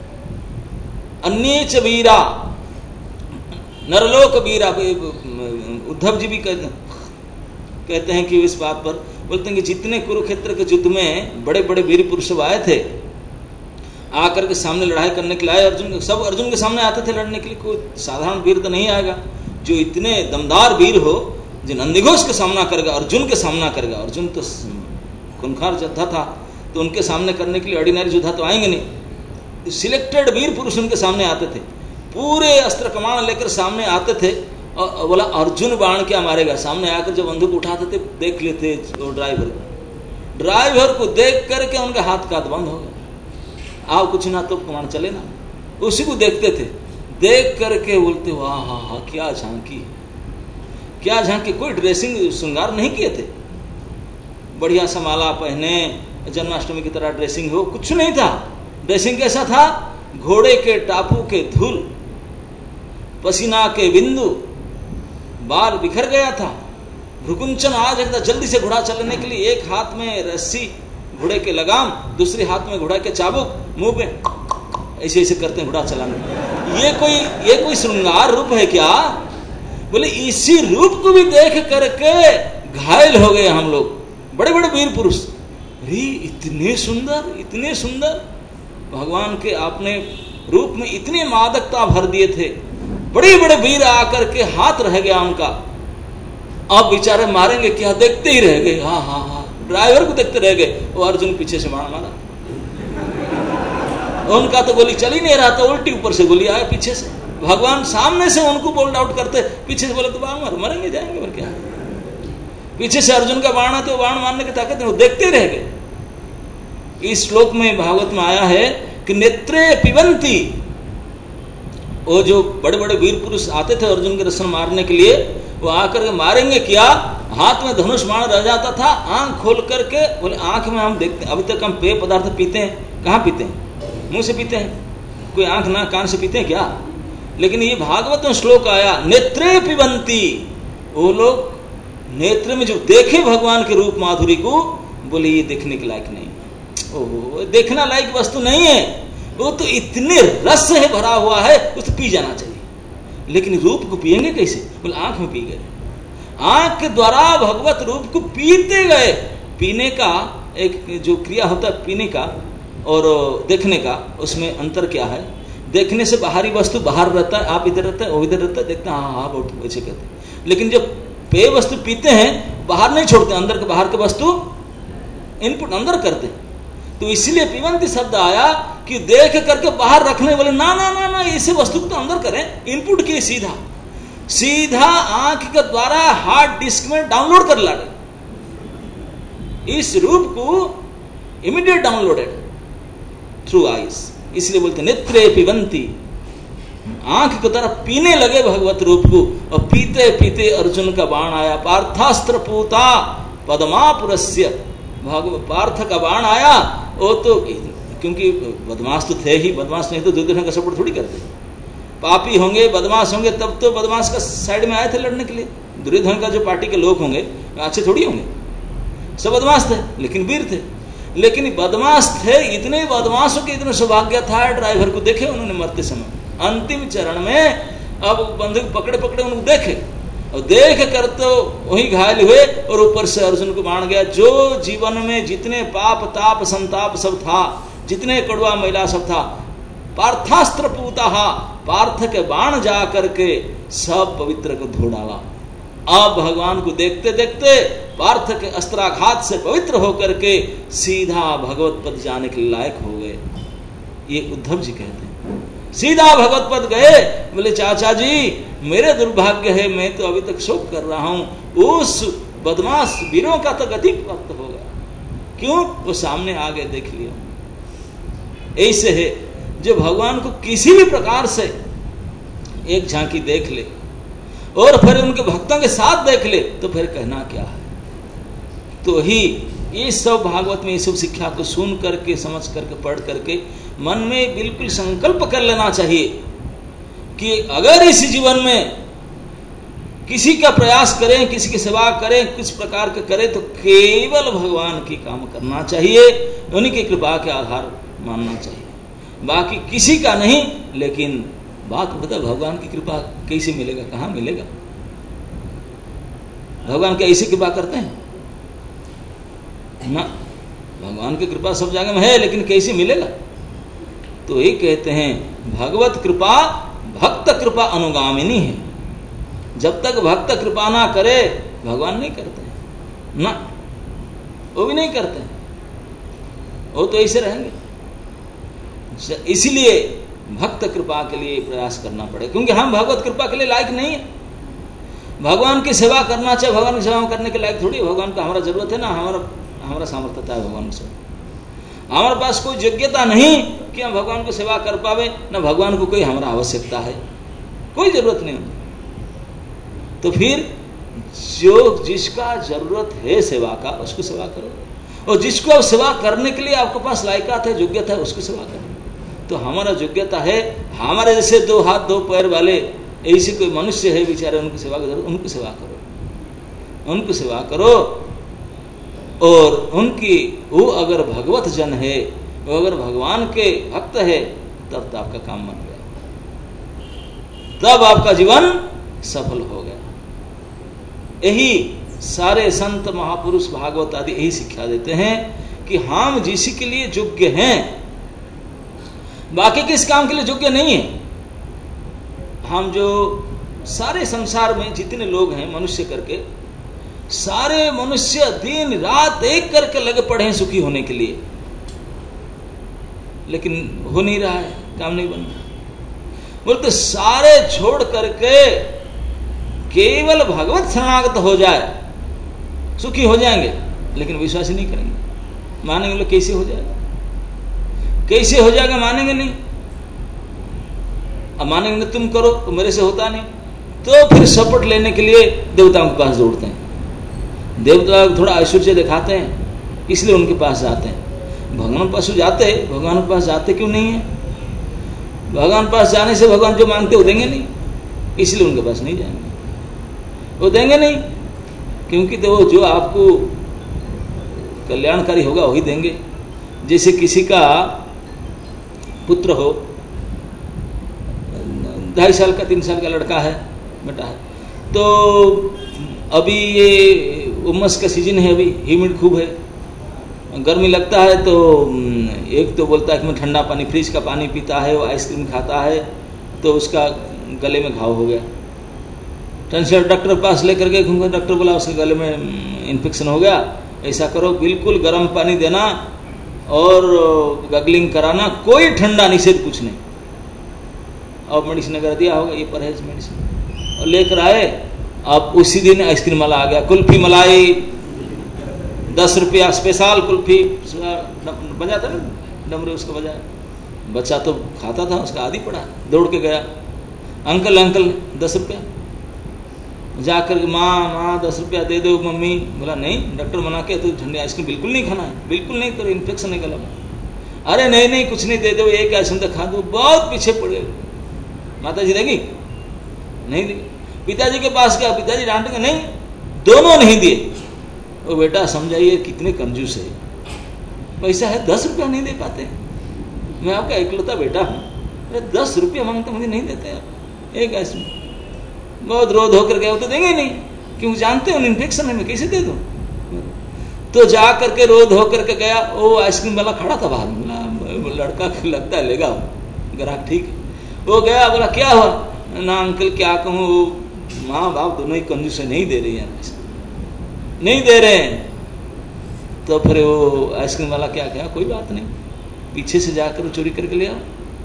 अन्य च वीरा नरलोक वीरा, उद्धव जी भी कहते, कहते हैं कि इस बात पर बोलते हैं कि जितने कुरुक्षेत्र के युद्ध में बड़े बड़े वीर पुरुष आए थे, आकर के सामने लड़ाई करने के लिए आए, अर्जुन सब अर्जुन के सामने आते थे लड़ने के लिए, कोई साधारण वीर तो नहीं आएगा, जो इतने दमदार वीर हो, जो नंदीघोष का सामना करेगा, अर्जुन के सामना करेगा, अर्जुन तो खूंखार योद्धा था, तो उनके सामने करने के लिए ऑर्डिनरी योद्धा तो आएंगे नहीं, सिलेक्टेड वीर पुरुष उनके सामने आते थे, पूरे अस्त्र कमान लेकर सामने आते थे, और बोला अर्जुन बाण क्या मारेगा, सामने आकर जब बंदूक उठाते थे देख लेते ड्राइवर को, ड्राइवर को देख करके उनका हाथ काट बंद हो गया, आओ कुछ ना तो कमान चले ना, उसी को देखते थे, देख करके बोलते वाह हा हा क्या झांकी, क्या झांकी, कोई ड्रेसिंग श्रृंगार नहीं किए थे, बढ़िया सा माला पहने, जन्माष्टमी की तरह ड्रेसिंग हो, कुछ नहीं था, ड्रेसिंग कैसा था, घोड़े के टापू के धूल, पसीना के बिंदु, बाल बिखर गया था, भ्रुकुंचन आज एकदम जल्दी से घोड़ा चलने के लिए, एक हाथ में रस्सी घोड़े के लगाम, दूसरे हाथ में घोड़ा के चाबुक, मुंह में ऐसे ऐसे करते हैं घोड़ा चलाने, ये कोई ये कोई श्रृंगार रूप है क्या, बोले इसी रूप को भी देख करके घायल हो गए हम लोग, बड़े बड़े वीर पुरुष, अरे इतने सुंदर इतने सुंदर, भगवान के आपने रूप में इतने मादकता भर दिए थे, बड़े बड़े वीर आकर के हाथ रह गया उनका। अब बेचारे मारेंगे क्या, देखते ही रह गए। हाँ हाँ हाँ, ड्राइवर को देखते रह गए। वो अर्जुन पीछे से बाण मारा, उनका तो गोली चल ही नहीं रहा था, उल्टी ऊपर से गोली आया पीछे से। भगवान सामने से उनको बोल्ड आउट करते, पीछे से बोले तो बाण मारो, मरेंगे जाएंगे और क्या। पीछे से अर्जुन का बाण है तो बाण मारने की ताकत नहीं, वो देखते रह गए। इस श्लोक में भागवत में आया है कि नेत्रे पिबंती, वो जो बड़े बड़े वीर पुरुष आते थे अर्जुन के रसन मारने के लिए, वो आकर के मारेंगे क्या, हाथ में धनुष बाण रह जाता था, आंख खोल करके बोले आंख में हम देखते, अभी तक हम पेय पदार्थ पीते हैं, कहाँ पीते हैं, मुंह से पीते हैं, कोई आंख ना कान से पीते हैं क्या। लेकिन ये भागवत में श्लोक आया नेत्रे पिबंती, वो लोग नेत्र में जो देखे भगवान के रूप माधुरी को, बोले ये देखने के लायक नहीं, ओहो देखना लायक वस्तु नहीं है, वो तो इतने रस से भरा हुआ है, उसे पी जाना चाहिए। लेकिन रूप को पिएंगे कैसे, बोले आंख में पी गए, आंख के द्वारा भगवत रूप को पीते गए। पीने का एक जो क्रिया होता है पीने का और देखने का, उसमें अंतर क्या है। देखने से बाहरी वस्तु बाहर रहता है, आप इधर रहता है वो इधर रहता है, देखते हैं हाँ हाँ बहुत अच्छे कहते हैं। लेकिन जब पेय वस्तु पीते हैं बाहर नहीं छोड़ते, अंदर के बाहर के वस्तु इनपुट अंदर करते हैं। तो इसलिए पिबंती शब्द आया कि देख करके बाहर रखने वाले, ना ना ना ना इसे वस्तु को तो अंदर करें, इनपुट किए सीधा सीधा आंख के द्वारा हार्ड डिस्क में डाउनलोड कर लाए इस रूप को, इमीडिएट डाउनलोडेड थ्रू आईज। इसलिए बोलते नेत्रे पिबंती, आंख की तरह पीने लगे भगवत रूप को। और पीते पीते अर्जुन का बाण आया, पार्थास्त्र पूता पद्मापुरस्य, भगवत पार्थ का बाण आया। वो तो क्योंकि बदमाश तो थे ही, बदमाश नहीं तो दुर्योधन का सपोर्ट थोड़ी करते, पापी होंगे बदमाश होंगे तब तो बदमाश का साइड में आए थे लड़ने के लिए। दुर्योधन का जो पार्टी के लोग होंगे अच्छे थोड़ी होंगे, सब बदमाश थे लेकिन वीर थे। लेकिन बदमाश थे, इतने बदमाशों के इतने सौभाग्य था, ड्राइवर को देखे उन्होंने मरते समय अंतिम चरण में, अब बंदूक पकड़े पकड़े उनको देखे और देख कर तो वही घायल हुए और ऊपर से अर्जुन को बाण गया। जो जीवन में जितने पाप ताप संताप सब था, जितने कड़वा मैला सब था, पार्थास्त्र पूता, पार्थ के बाण जा करके सब पवित्र को धो डाला। अब भगवान को देखते देखते पार्थ के अस्त्राघात से पवित्र होकर के सीधा भगवत पद जाने के लायक हो गए। ये उद्धव जी कहते हैं सीधा भगवत पद गए। बोले चाचा जी मेरे दुर्भाग्य है, मैं तो अभी तक शोक कर रहा हूं, उस बदमाश वीरों का तो गति प्राप्त हो गया। क्यों? वो सामने आगे देख लिया। ऐसे है जो भगवान को किसी भी प्रकार से एक झांकी देख ले और फिर उनके भक्तों के साथ देख ले तो फिर कहना क्या है। तो ही ये सब भागवत में ये सब शिक्षा को सुन करके समझ करके पढ़ करके मन में बिल्कुल संकल्प कर लेना चाहिए कि अगर इस जीवन में किसी का प्रयास करें, किसी की सेवा करें, किस प्रकार के करें, तो केवल भगवान की काम करना चाहिए, उन्हीं की कृपा के आधार मानना चाहिए, बाकी किसी का नहीं। लेकिन बात बता, भगवान की कृपा कैसे मिलेगा, कहाँ मिलेगा? भगवान क्या ऐसी कृपा करते हैं ना? भगवान की कृपा सब जगह में है, लेकिन कैसे मिलेगा? तो ये कहते हैं भगवत कृपा भक्त कृपा अनुगामिनी है। जब तक भक्त कृपा ना करे भगवान नहीं करते हैं ना, वो भी नहीं करते हैं, वो तो ऐसे रहेंगे। इसीलिए भक्त कृपा के लिए प्रयास करना पड़े, क्योंकि हम भगवत कृपा के लिए लायक नहीं है। भगवान की सेवा करना चाहिए, भगवान की सेवा करने के लायक थोड़ी। भगवान का हमारा जरूरत है ना, हमारा हमारा सामर्थ्यता है भगवान से। हमारे पास कोई योग्यता नहीं कि हम भगवान को सेवा कर पावे, ना भगवान को कोई हमारा आवश्यकता है, कोई जरूरत नहीं। तो फिर जो जिसका जरूरत है सेवा का उसको सेवा करो, और जिसको सेवा करने के लिए आपके पास लायकात है, योग्यता है, उसको सेवा करो। तो हमारा योग्यता है, हमारे जैसे दो हाथ दो पैर वाले ऐसे कोई मनुष्य है बेचारे, उनकी सेवा करो, उनको सेवा करो, उनको सेवा करो। और उनकी वो अगर भगवत जन है, वो अगर भगवान के भक्त है, तब तो आपका काम बन गया, तब आपका जीवन सफल हो गया। यही सारे संत महापुरुष भागवत आदि यही शिक्षा देते हैं कि हम जिसी के लिए योग्य हैं, बाकी किस काम के लिए योग्य नहीं है। हम जो सारे संसार में जितने लोग हैं मनुष्य करके, सारे मनुष्य दिन रात एक करके लगे पड़े हैं सुखी होने के लिए, लेकिन हो नहीं रहा है, काम नहीं बन रहा। बोलते सारे छोड़ करके केवल भगवत शरणागत हो जाए सुखी हो जाएंगे, लेकिन विश्वास ही नहीं करेंगे। मानेंगे लोग कैसे हो जाएगा, कैसे हो जाएगा, मानेंगे नहीं। अब मानेंगे तुम करो तो मेरे से होता नहीं, तो फिर सपोर्ट लेने के लिए देवताओं के पास दौड़ते हैं। देवता थोड़ा ऐश्वर्य दिखाते हैं इसलिए उनके पास जाते हैं। भगवान पास जाते भगवान के पास जाते क्यों नहीं है? भगवान पास जाने से भगवान जो मांगते वो देंगे नहीं, इसलिए उनके पास नहीं जाएंगे। वो देंगे नहीं क्योंकि तो वो जो आपको कल्याणकारी होगा वही देंगे। जैसे किसी का पुत्र हो, ढाई साल का तीन साल का लड़का है, बेटा है, तो अभी ये उमस का सीजन है, अभी ह्यूमिड खूब है, गर्मी लगता है, तो एक तो बोलता है कि मैं ठंडा पानी फ्रिज का पानी पीता है, वो आइसक्रीम खाता है, तो उसका गले में घाव हो गया। टेंशन डॉक्टर के पास लेकर गए, डॉक्टर बोला उसके गले में इन्फेक्शन हो गया, ऐसा करो बिल्कुल गर्म पानी देना और गगलिंग कराना, कोई ठंडा निषेध कुछ नहीं। और मेडिसिन कर दिया होगा, ये परहेज मेडिसिन, और लेकर आए। अब उसी दिन आइसक्रीम वाला आ गया, कुल्फी मलाई दस रुपया स्पेशल कुल्फी बजाता ना डमरू, उसको बजाया। बच्चा तो खाता था, उसका आदि पड़ा, दौड़ के गया, अंकल अंकल दस रुपया। जाकर माँ माँ दस रुपया दे दो मम्मी। बोला नहीं, डॉक्टर मना के, तो ठंडी आइसक्रीम बिल्कुल नहीं खाना है, बिल्कुल नहीं, तो इन्फेक्शन है गला में। अरे नहीं नहीं कुछ नहीं, दे दो एक आइसक्रीम तो खा दो। बहुत पीछे पड़े, माता जी देगी नहीं दी। पिताजी के पास गया, पिताजी डांटेंगे नहीं, दोनों नहीं दिए। वो बेटा समझाइए कितने कंजूस है, पैसा है दस रुपया नहीं दे पाते, मैं आपका इकलौता बेटा हूँ, अरे दस रुपया मांगते मुझे नहीं देते आप एक आइसक्रीम। बहुत रोध होकर गया, वो तो देंगे नहीं क्योंकि जानते हो इन्फेक्शन है, मैं कैसे दे दूँ। तो जा करके रोध होकर के गया, वो आइसक्रीम वाला खड़ा था बाहर, लड़का लगता है लेगा ग्राहक, ठीक है। वो गया, बोला क्या हुआ ना अंकल, क्या कहूँ, माँ बाप दोनों ही कंजूस है, नहीं दे रही है, नहीं दे रहे हैं। तो फिर वो आइसक्रीम वाला क्या कहा, कोई बात नहीं, पीछे से जाकर चोरी करके ले आओ।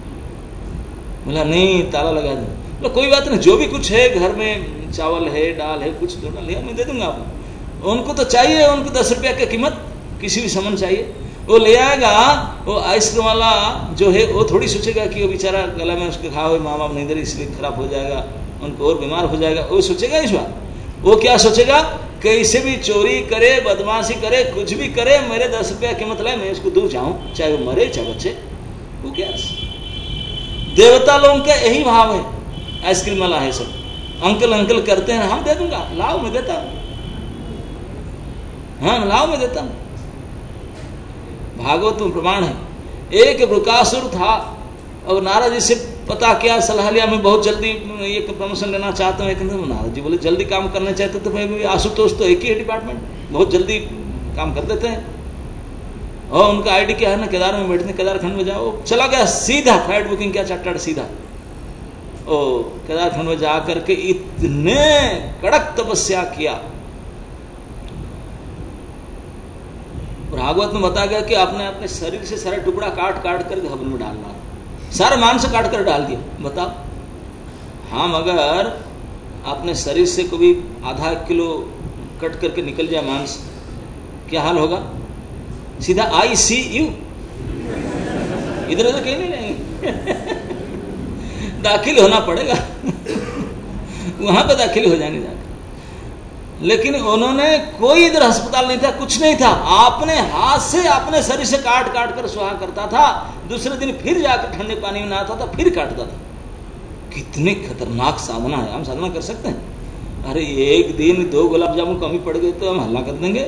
बोला नहीं ताला लगा दो। बोला कोई बात नहीं, जो भी कुछ है घर में, चावल है दाल है कुछ तो ले आओ, मैं दे दूंगा आपको। उनको तो चाहिए, उनको दस रुपया की कीमत किसी भी सामान चाहिए, वो ले आएगा। वो आइसक्रीम वाला जो है वो थोड़ी सोचेगा कि वो बेचारा गला में उसके घाव है, माँ बाप नहीं दे रहे इसलिए खराब हो जाएगा, उनको और बीमार हो जाएगा, वो सोचेगा इस बार। वो क्या सोचेगा, कैसे भी चोरी करे, बदमाशी करे, कुछ भी करे, मेरे दस रुपया कीमत लाए, मैं इसको दूर जाऊं, चाहे वो मरे चाहे बच्चे, वो क्या। देवता लोगों का यही भाव है, आइसक्रीम वाला है सब, अंकल अंकल करते हैं, हम दे दूंगा, लाओ मैं देता हूं, हाँ लाओ मैं देता हूं। भागवत में प्रमाण है, एक वृकासुर था और नारद जी से पता क्या सलाह लिया, मैं बहुत जल्दी ये प्रमोशन लेना चाहता हूँ। नारद जी बोले जल्दी काम करना चाहते तो भाई आशुतोष तो एक ही है डिपार्टमेंट, बहुत जल्दी काम कर देते हैं। और उनका आईडी क्या है ना, केदार में बैठने, केदारखंड में जाओ। चला गया सीधा, फ्लाइट बुकिंग क्या चार्टर्ड सीधा, ओ केदारखंड में जा करके इतने कड़क तपस्या किया। भागवत में बताया गया कि आपने अपने शरीर से सारे टुकड़ा काट काट कर हवन में डालना, सारे मांस काट कर डाल दिया। बताओ, हम अगर अपने शरीर से कभी आधा किलो कट करके निकल जाए मांस, क्या हाल होगा? सीधा आई सी यू, इधर उधर कहीं नहीं जाएंगे दाखिल होना पड़ेगा वहां पे दाखिल हो जाएंगे जाकर। लेकिन उन्होंने कोई इधर अस्पताल नहीं था, कुछ नहीं था, अपने हाथ से अपने शरीर से काट काट कर सुहा करता था, दूसरे दिन फिर जाकर ठंडे पानी में नहाता था, फिर काटता था। कितनी खतरनाक साधना है, हम साधना कर सकते हैं? अरे एक दिन दो गुलाब जामुन कमी पड़ गए तो हम हल्ला कर देंगे,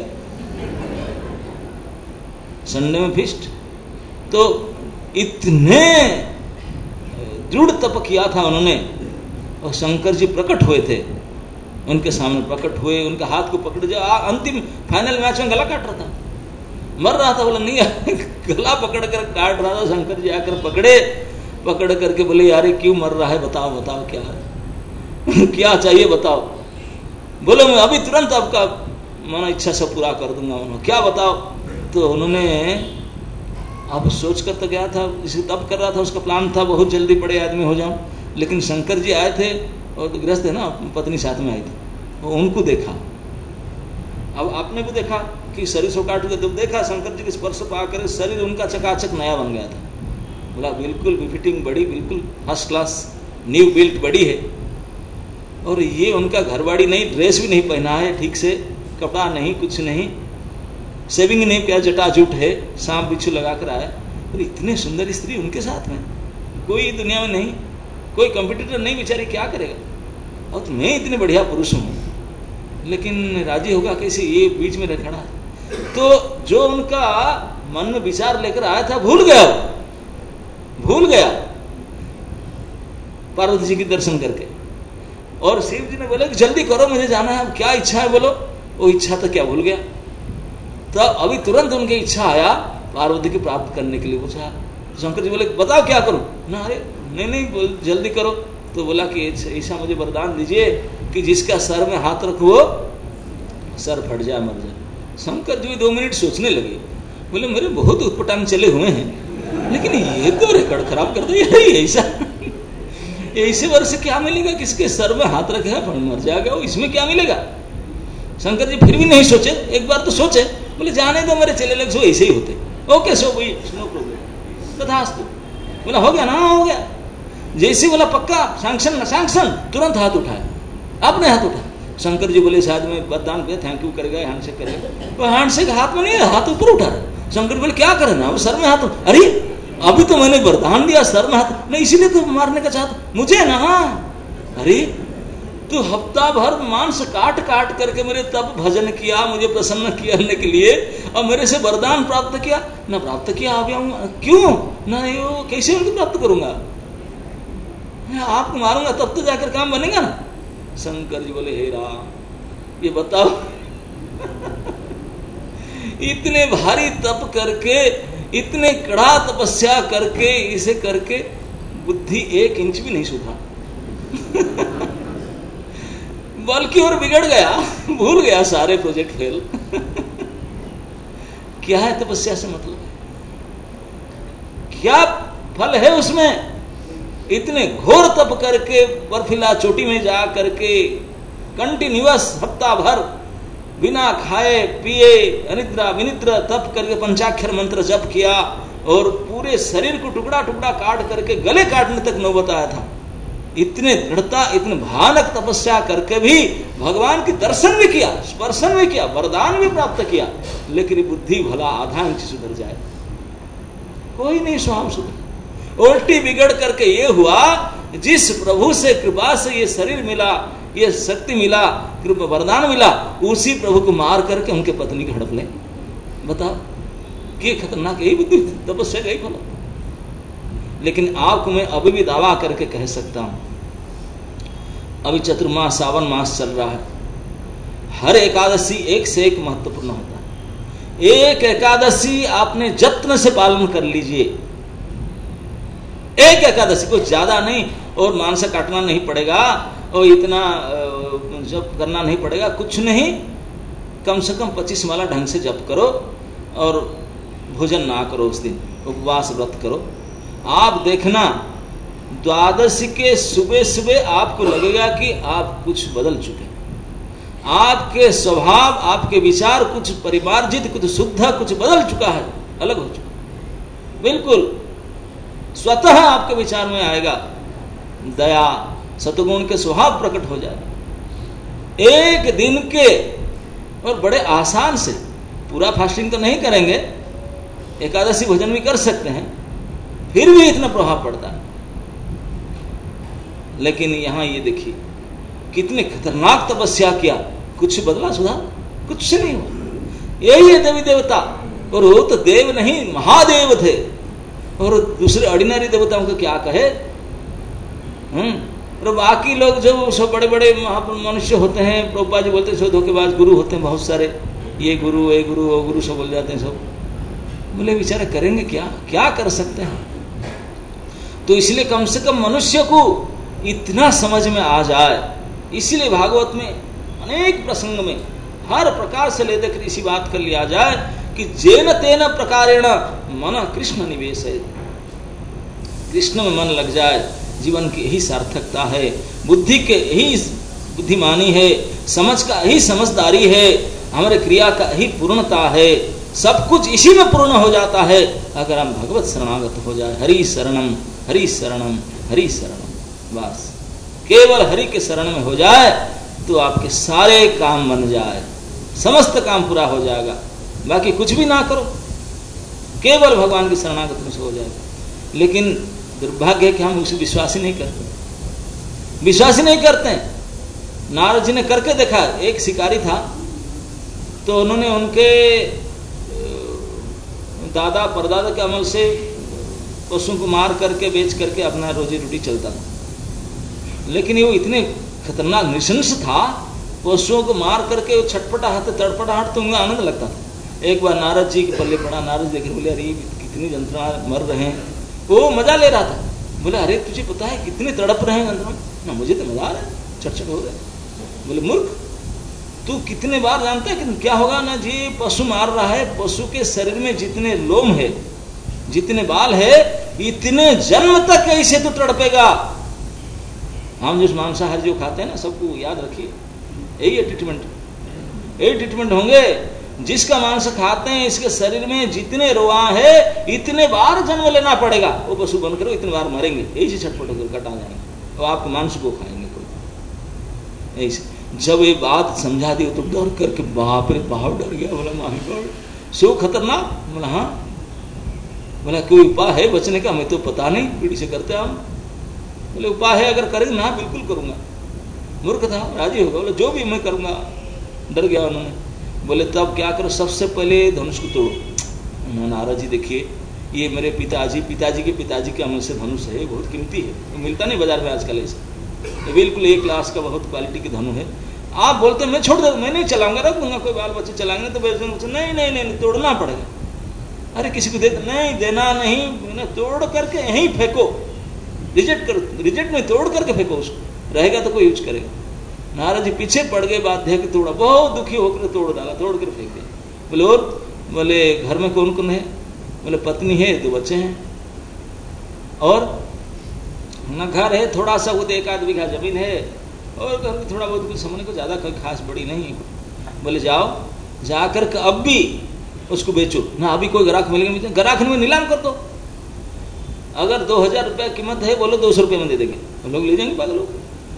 संडे में फिस्ट। तो इतने दृढ़ तप किया था उन्होंने, और शंकर जी प्रकट हुए थे, उनके सामने प्रकट हुए, उनके हाथ को पकड़ जो अंतिम फाइनल मैच में गला काट रहा था, मर रहा था, बोला नहीं गला पकड़ कर काट रहा था, शंकर जी आकर पकड़े पकड़ करके बोले यार क्यों मर रहा है, बताओ बताओ क्या है क्या चाहिए बताओ। बोले मैं अभी तुरंत आपका मन इच्छा से पूरा कर दूंगा। उन्होंने क्या बताओ। तो उन्होंने अब सोच कर तो गया था, इसे तब कर रहा था, उसका प्लान था बहुत जल्दी बड़े आदमी हो जाऊं। लेकिन शंकर जी आए थे और गृहस्थ है ना, पत्नी साथ में आई थी, वो उनको देखा। अब आपने भी देखा कि शरीर से काट के जब देखा शंकर जी के स्पर्श पाकर शरीर उनका चकाचक नया बन गया था। बोला बिल्कुल बिफिटिंग बड़ी, बिल्कुल फर्स्ट क्लास न्यू बिल्ट बड़ी है। और ये उनका घरवाड़ी नहीं, ड्रेस भी नहीं पहना है ठीक से, कपड़ा नहीं, कुछ नहीं, सेविंग नहीं किया, जटाजूट है, सांप बिच्छू लगा कर आया। और इतने सुंदर स्त्री उनके साथ में, कोई दुनिया में नहीं, कोई कंपटीटर नहीं, बेचारी क्या करेगा। और तो मैं इतने बढ़िया पुरुष हूँ, लेकिन राजी होगा कैसे, ये बीच में रखना। तो जो उनका मन में विचार लेकर आया था भूल गया, भूल गया पार्वती जी के दर्शन करके। और शिव जी ने बोले कि जल्दी करो मुझे जाना है, क्या इच्छा है बोलो। वो इच्छा तो क्या भूल गया। तो अभी तुरंत उनकी इच्छा आया पार्वती की प्राप्त करने के लिए। पूछा शंकर जी बोले बताओ क्या करूं ना। अरे नहीं नहीं जल्दी करो। तो बोला कि ऐसा मुझे वरदान दीजिए कि जिसका सर में हाथ रखो सर फट जाए, मर जाए। शंकर जी दो मिनट सोचने लगे, बोले मेरे बहुत उत्पटांग चले हुए हैं, लेकिन ये तो रिकॉर्ड खराब कर दिया है। ऐसा ऐसे वर्ष क्या मिलेगा, किसके सर में हाथ रखे है मर जाएगा, वो इसमें क्या मिलेगा। शंकर जी फिर भी नहीं सोचे, एक बार तो सोचे, बोले जाने दो मेरे चले लग सो ऐसे ही होते। ओके सो भाई नो प्रॉब्लम, तथास्तु। बोला हो गया ना, हो गया। जैसे बोला पक्का सैंक्शन ना सैंक्शन, तुरंत हाथ उठाया, आपने हाथ उठाया। शंकर जी बोले शायद मैं बददान किया, थैंक यू करेगा, हैंडशेक करेगा। तो हैंडशेक हाथ में नहीं है, हाथ ऊपर उठा रहा। शंकर बोले क्या करे ना, सर में हाथ। अरे अभी तो मैंने वरदान दिया सर में हाथ नहीं, इसीलिए तो मारने का चाहता मुझे ना। अरे तो हफ्ता भर मांस काट काट करके मेरे तब भजन किया, मुझे प्रसन्न करने के लिए, और मेरे से वरदान प्राप्त किया ना, प्राप्त किया आ गया हूं, क्यों ना, यो कैसे उनको प्राप्त करूंगा, मैं आपको मारूंगा तब तो जाकर काम बनेगा ना। शंकर जी बोले हे राम ये बताओ इतने भारी तप करके, इतने कड़ा तपस्या करके, इसे करके बुद्धि एक इंच भी नहीं सुधरा बल्कि और बिगड़ गया, भूल गया, सारे प्रोजेक्ट फेल क्या है तपस्या से मतलब, क्या फल है उसमें। इतने घोर तप करके बर्फीला चोटी में जा करके कंटिन्यूअस हफ्ता भर बिना खाए पिए अनिद्रा विनिद्रा तप करके पंचाक्षर मंत्र जप किया, और पूरे शरीर को टुकड़ा टुकड़ा काट करके गले काटने तक नौबत आया था। इतने दृढ़ता, इतने भयानक तपस्या करके भी भगवान की दर्शन भी किया, स्पर्शन भी किया, वरदान भी प्राप्त किया, लेकिन बुद्धि भला आधा इंच सुधर जाए, कोई नहीं स्वभाव सुधर। उल्टी बिगड़ करके ये हुआ, जिस प्रभु से कृपा से ये शरीर मिला, ये शक्ति मिला, कृपा वरदान मिला, उसी प्रभु को मार करके उनके पत्नी की हड़प ले। बताओ कि खतरनाक यही बुद्धि, तपस्या यही फल। लेकिन आपको मैं अभी भी दावा करके कह सकता हूं, अभी चतुर्मास सावन मास चल रहा है, हर एकादशी एक से एक महत्वपूर्ण होता है। एक एकादशी आपने जत्न से पालन कर लीजिए, एक एकादशी, कुछ ज्यादा नहीं, और मांस काटना नहीं पड़ेगा, और इतना जप करना नहीं पड़ेगा, कुछ नहीं, कम से कम पच्चीस माला ढंग से जप करो, और भोजन ना करो उस दिन, उपवास व्रत करो। आप देखना द्वादशी के सुबह सुबह आपको लगेगा कि आप कुछ बदल चुके, आपके स्वभाव, आपके विचार कुछ परिमार्जित, कुछ शुद्ध, कुछ बदल चुका है, अलग हो चुका, बिल्कुल स्वतः आपके विचार में आएगा, दया सतगुण के स्वभाव प्रकट हो जाएगा। एक दिन के, और बड़े आसान से, पूरा फास्टिंग तो नहीं करेंगे, एकादशी भोजन भी कर सकते हैं, फिर भी इतना प्रभाव पड़ता है। लेकिन यहां ये देखिए कितने खतरनाक तपस्या किया, कुछ बदला सुधार कुछ नहीं हुआ। यही है देवी देवता, और वो तो देव नहीं महादेव थे, और दूसरे ऑर्डिनरी देवताओं को क्या कहे। हम्म और बाकी लोग जो सब बड़े बड़े मनुष्य होते हैं, प्रभुपाद जी बोलते हैं धोखेबाज गुरु होते हैं बहुत सारे, ये गुरु ये गुरु वो गुरु सब बोल जाते हैं सब। बोले बेचारे करेंगे क्या, क्या कर सकते हैं। तो इसलिए कम से कम मनुष्य को इतना समझ में आ जाए, इसलिए भागवत में अनेक प्रसंग में हर प्रकार से ले देकर इसी बात कर लिया जाए कि जेन तेन प्रकारेण मन कृष्ण निवेश है, कृष्ण में मन लग जाए, जीवन की यही सार्थकता है, बुद्धि के यही बुद्धिमानी है, समझ का यही समझदारी है, हमारे क्रिया का यही पूर्णता है, सब कुछ इसी में पूर्ण हो जाता है अगर हम भगवत शरणागत हो जाए। हरि शरणम हरि शरणम हरि शरणम, बस केवल हरि के शरण में हो जाए तो आपके सारे काम बन जाए, समस्त काम पूरा हो जाएगा। बाकी कुछ भी ना करो, केवल भगवान की शरणागत में से हो जाएगा। लेकिन दुर्भाग्य है कि हम उसे विश्वास ही नहीं करते, विश्वास ही नहीं करते। नारद जी ने करके देखा, एक शिकारी था तो उन्होंने उनके दादा परदादा के अमल से पशुओं को मार करके बेच करके अपना रोजी रोटी चलता था। लेकिन ये वो इतने खतरनाक नृशंस था, पशुओं को मार करके वो छटपटाहट तड़पटाहट तो उन्हें आनंद लगता था। एक बार नारद जी के पल्ले पड़ा, नारद देख रहे, बोले अरे कितनी जंत्रणा मर रहे हैं, वो मजा ले रहा था। बोले अरे तुझे पता है कितने तड़प रहे हैं जंत्रणा? ना मुझे तो मजा आ रहा है, चटचट हो रहा है। बोले मूर्ख, तू कितने बार जानता है कि क्या होगा ना जी, पशु मार रहा है, पशु के शरीर में जितने लोम है, जितने बाल है, इतने जन्म तक ऐसे तो तड़पेगा। हम जिस मांसाहार जो खाते हैं ना, सबको याद रखिए, यही है ट्रीटमेंट, यही ट्रीटमेंट होंगे। जिसका मांस खाते हैं इसके शरीर में जितने रोआ है इतने बार जन्म लेना पड़ेगा, वो पशु बनकर इतने बार मरेंगे, यही से छटपट होकर कटा जाएंगे और आपके मांस को खाएंगे कोई। ऐसे जब ये बात समझा दी तो डर करके बाप रे बाप डर गया। बोला माही गॉड, सो खतरनाक। बोला हाँ। बोला कोई उपाय है बचने का? हमें तो पता नहीं, पीढ़ी से करते हम। बोले उपाय है, अगर करेंगे ना बिल्कुल करूंगा। मूर्ख था, राजी होगा। बोले जो भी मैं करूंगा। डर गया उन्होंने। बोले तब क्या करो, सबसे पहले धनुष को तोड़ो। नारद जी देखिए, ये मेरे पिताजी पिताजी के पिताजी के अमल से धनुष है, बहुत कीमती है, तो मिलता नहीं बाजार में आजकल ऐसा, तो बिल्कुल एक क्लास का बहुत क्वालिटी की धनु है। आप बोलते मैं छोड़ दे, मैं नहीं चलाऊंगा, रख दूंगा, कोई बाल बच्चे चलाएंगे तो नहीं नहीं नहीं तोड़ना पड़ेगा। अरे किसी को दे नहीं देना नहीं, तोड़ करके यहीं फेंको, रिजेक्ट करो, रिजेक्ट में तोड़ करके फेंको, उसको रहेगा तो कोई यूज करेगा। नारद जी पीछे पड़ गए, बाध्य के तोड़ा, बहुत दुखी होकर तोड़ डाला, तोड़ कर फेंक दिया। बोले और? बोले घर में कौन कौन है? बोले पत्नी है, दो बच्चे हैं, और ना घर है थोड़ा सा, वो एक आध बीघा जमीन है, और घर में थोड़ा बहुत कुछ समझने को, ज्यादा कोई खास बड़ी नहीं। बोले जाओ जाकर के अब भी उसको बेचो ना, अभी कोई ग्राहक मिलेंगे, ग्राहक में नीलाम कर दो। अगर दो हजार रुपया कीमत है, बोलो दो सौ रुपये में दे देंगे, हम लोग ले जाएंगे पागल लोग।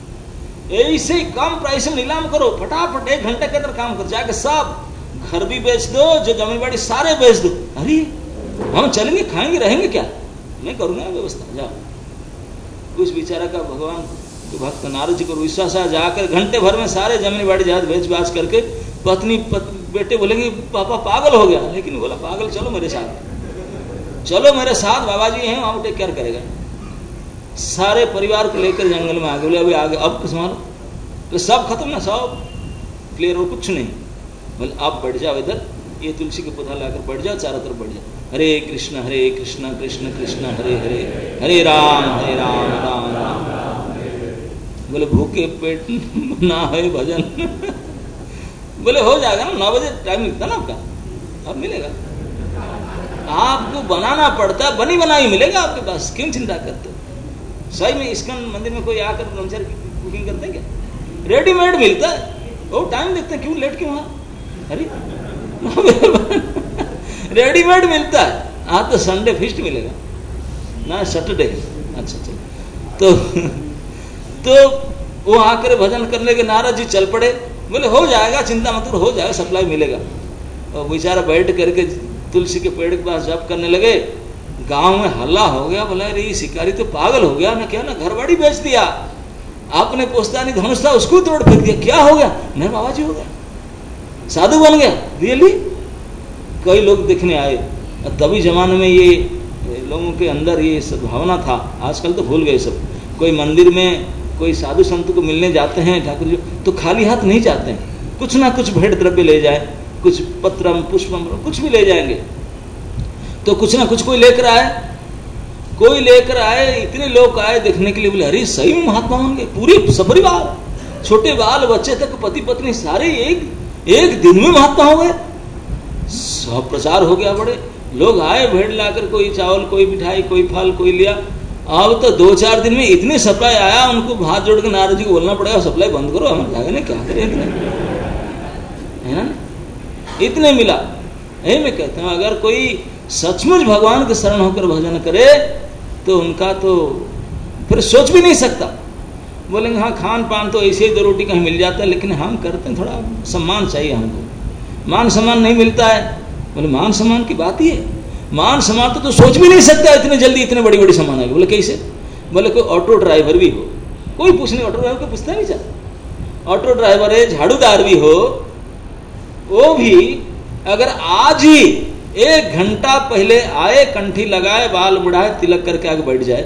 ऐसे कम प्राइस में नीलाम करो, फटाफट एक घंटे के अंदर काम कर, जाके सब घर भी बेच दो, जो जमीन बाड़ी सारे बेच दो। अरे हम चलेंगे, खाएंगे, रहेंगे क्या? मैं करूंगा व्यवस्था, जाओ। उस बेचारा का भगवान के भक्त नारद जी को विश्वास आ, जाकर घंटे भर में सारे जमीन बाड़ी जहाज बेच बाच करके, पत्नी पत, बेटे बोलेंगे पापा पागल हो गया, लेकिन बोला पागल चलो मेरे साथ, चलो मेरे साथ, बाबा जी हैं वहां टेक केयर करेगा। सारे परिवार को लेकर जंगल में आ गए। बोले अभी आगे अब कुछ मारो, तो सब खत्म ना, सब क्लियर हो, कुछ नहीं। बोले आप बढ़ जाओ इधर, ये तुलसी के पौधा लाकर बढ़ जाओ, चारों तरफ बढ़ जाओ, हरे कृष्ण हरे कृष्ण कृष्ण कृष्ण हरे हरे, हरे राम हरे राम राम राम। बोले भूखे पेट ना है भजन। बोले हो जाएगा ना, नौ बजे टाइम मिलता ना आपका, अब मिलेगा। आपको बनाना पड़ता है, बनी बनाई मिलेगा आपके पास, क्यों चिंता करते हो? सही में इस्कॉन मंदिर में कोई आकर ब्रह्मचारी की कुकिंग करते हैं क्या? रेडीमेड मिलता है, वो टाइम देखते हैं, क्यों लेट क्यों वहां? अरे रेडीमेड मिलता है। आज तो संडे फिस्ट मिलेगा ना, सैटरडे। अच्छा चलो, तो तो वो आकर भजन करने के नारद जी चल पड़े। बोले हो जाएगा, चिंता मत करो, हो जाएगा, सप्लाई मिलेगा। और बेचारा बैठ करके तुलसी के पेड़ के पास जप करने लगे। गांव में हल्ला हो गया, बोला अरे शिकारी तो पागल हो गया ना, क्या ना घर बाड़ी बेच दिया, आपने पोस्तानी धनुष था उसको तोड़ फेंक दिया, क्या हो गया? नहीं बाबा जी हो गया, साधु बन गया। रियली? कई लोग देखने आए। तभी जमाने में ये लोगों के अंदर ये सद्भावना था, आजकल तो भूल गए सब। कोई मंदिर में कोई साधु संत को मिलने जाते हैं ठाकुर जी, तो खाली हाथ नहीं जाते हैं, कुछ ना कुछ भेंट द्रव्य ले जाए, कुछ पत्रम पुष्पम कुछ भी ले जाएंगे। तो कुछ ना कुछ कोई लेकर आए, कोई लेकर आए, इतने लोग आए देखने के लिए, बोले अरे सही में महात्मा होंगे, पूरी सपरिवार, छोटे बाल बच्चे तक, पति पत्नी सारे एक एक दिन में महात्मा हो गए। सब प्रचार हो गया, बड़े लोग आए भेड़ लाकर, कोई चावल, कोई मिठाई, कोई फल, कोई लिया। अब तो दो चार दिन में इतने सप्लाई आया, उनको हाथ जोड़ के नारद जी को बोलना पड़ेगा सप्लाई बंद करो, हम जाएंगे ना, क्या करें, है ना, इतने मिला। यही मैं कहता हूँ, अगर कोई सचमुच भगवान के शरण होकर भजन करे तो उनका तो फिर सोच भी नहीं सकता। बोलेंगे हाँ खान पान तो ऐसे ही दो रोटी कहीं मिल जाता है, लेकिन हम करते हैं, थोड़ा सम्मान चाहिए हमको, मान सम्मान नहीं मिलता है। बोले मान सम्मान की बात ही है, मान सम्मान तो, तो सोच भी नहीं सकता इतने जल्दी इतने बड़ी बड़ी सम्मान आएगी। बोले कैसे? बोले कोई ऑटो ड्राइवर भी हो, कोई पूछने ऑटो ड्राइवर को पूछता नहीं चाहता, ऑटो ड्राइवर है, झाड़ूदार भी हो, वो भी अगर आज ही एक घंटा पहले आए, कंठी लगाए, बाल मुड़ाए, तिलक करके आगे बैठ जाए,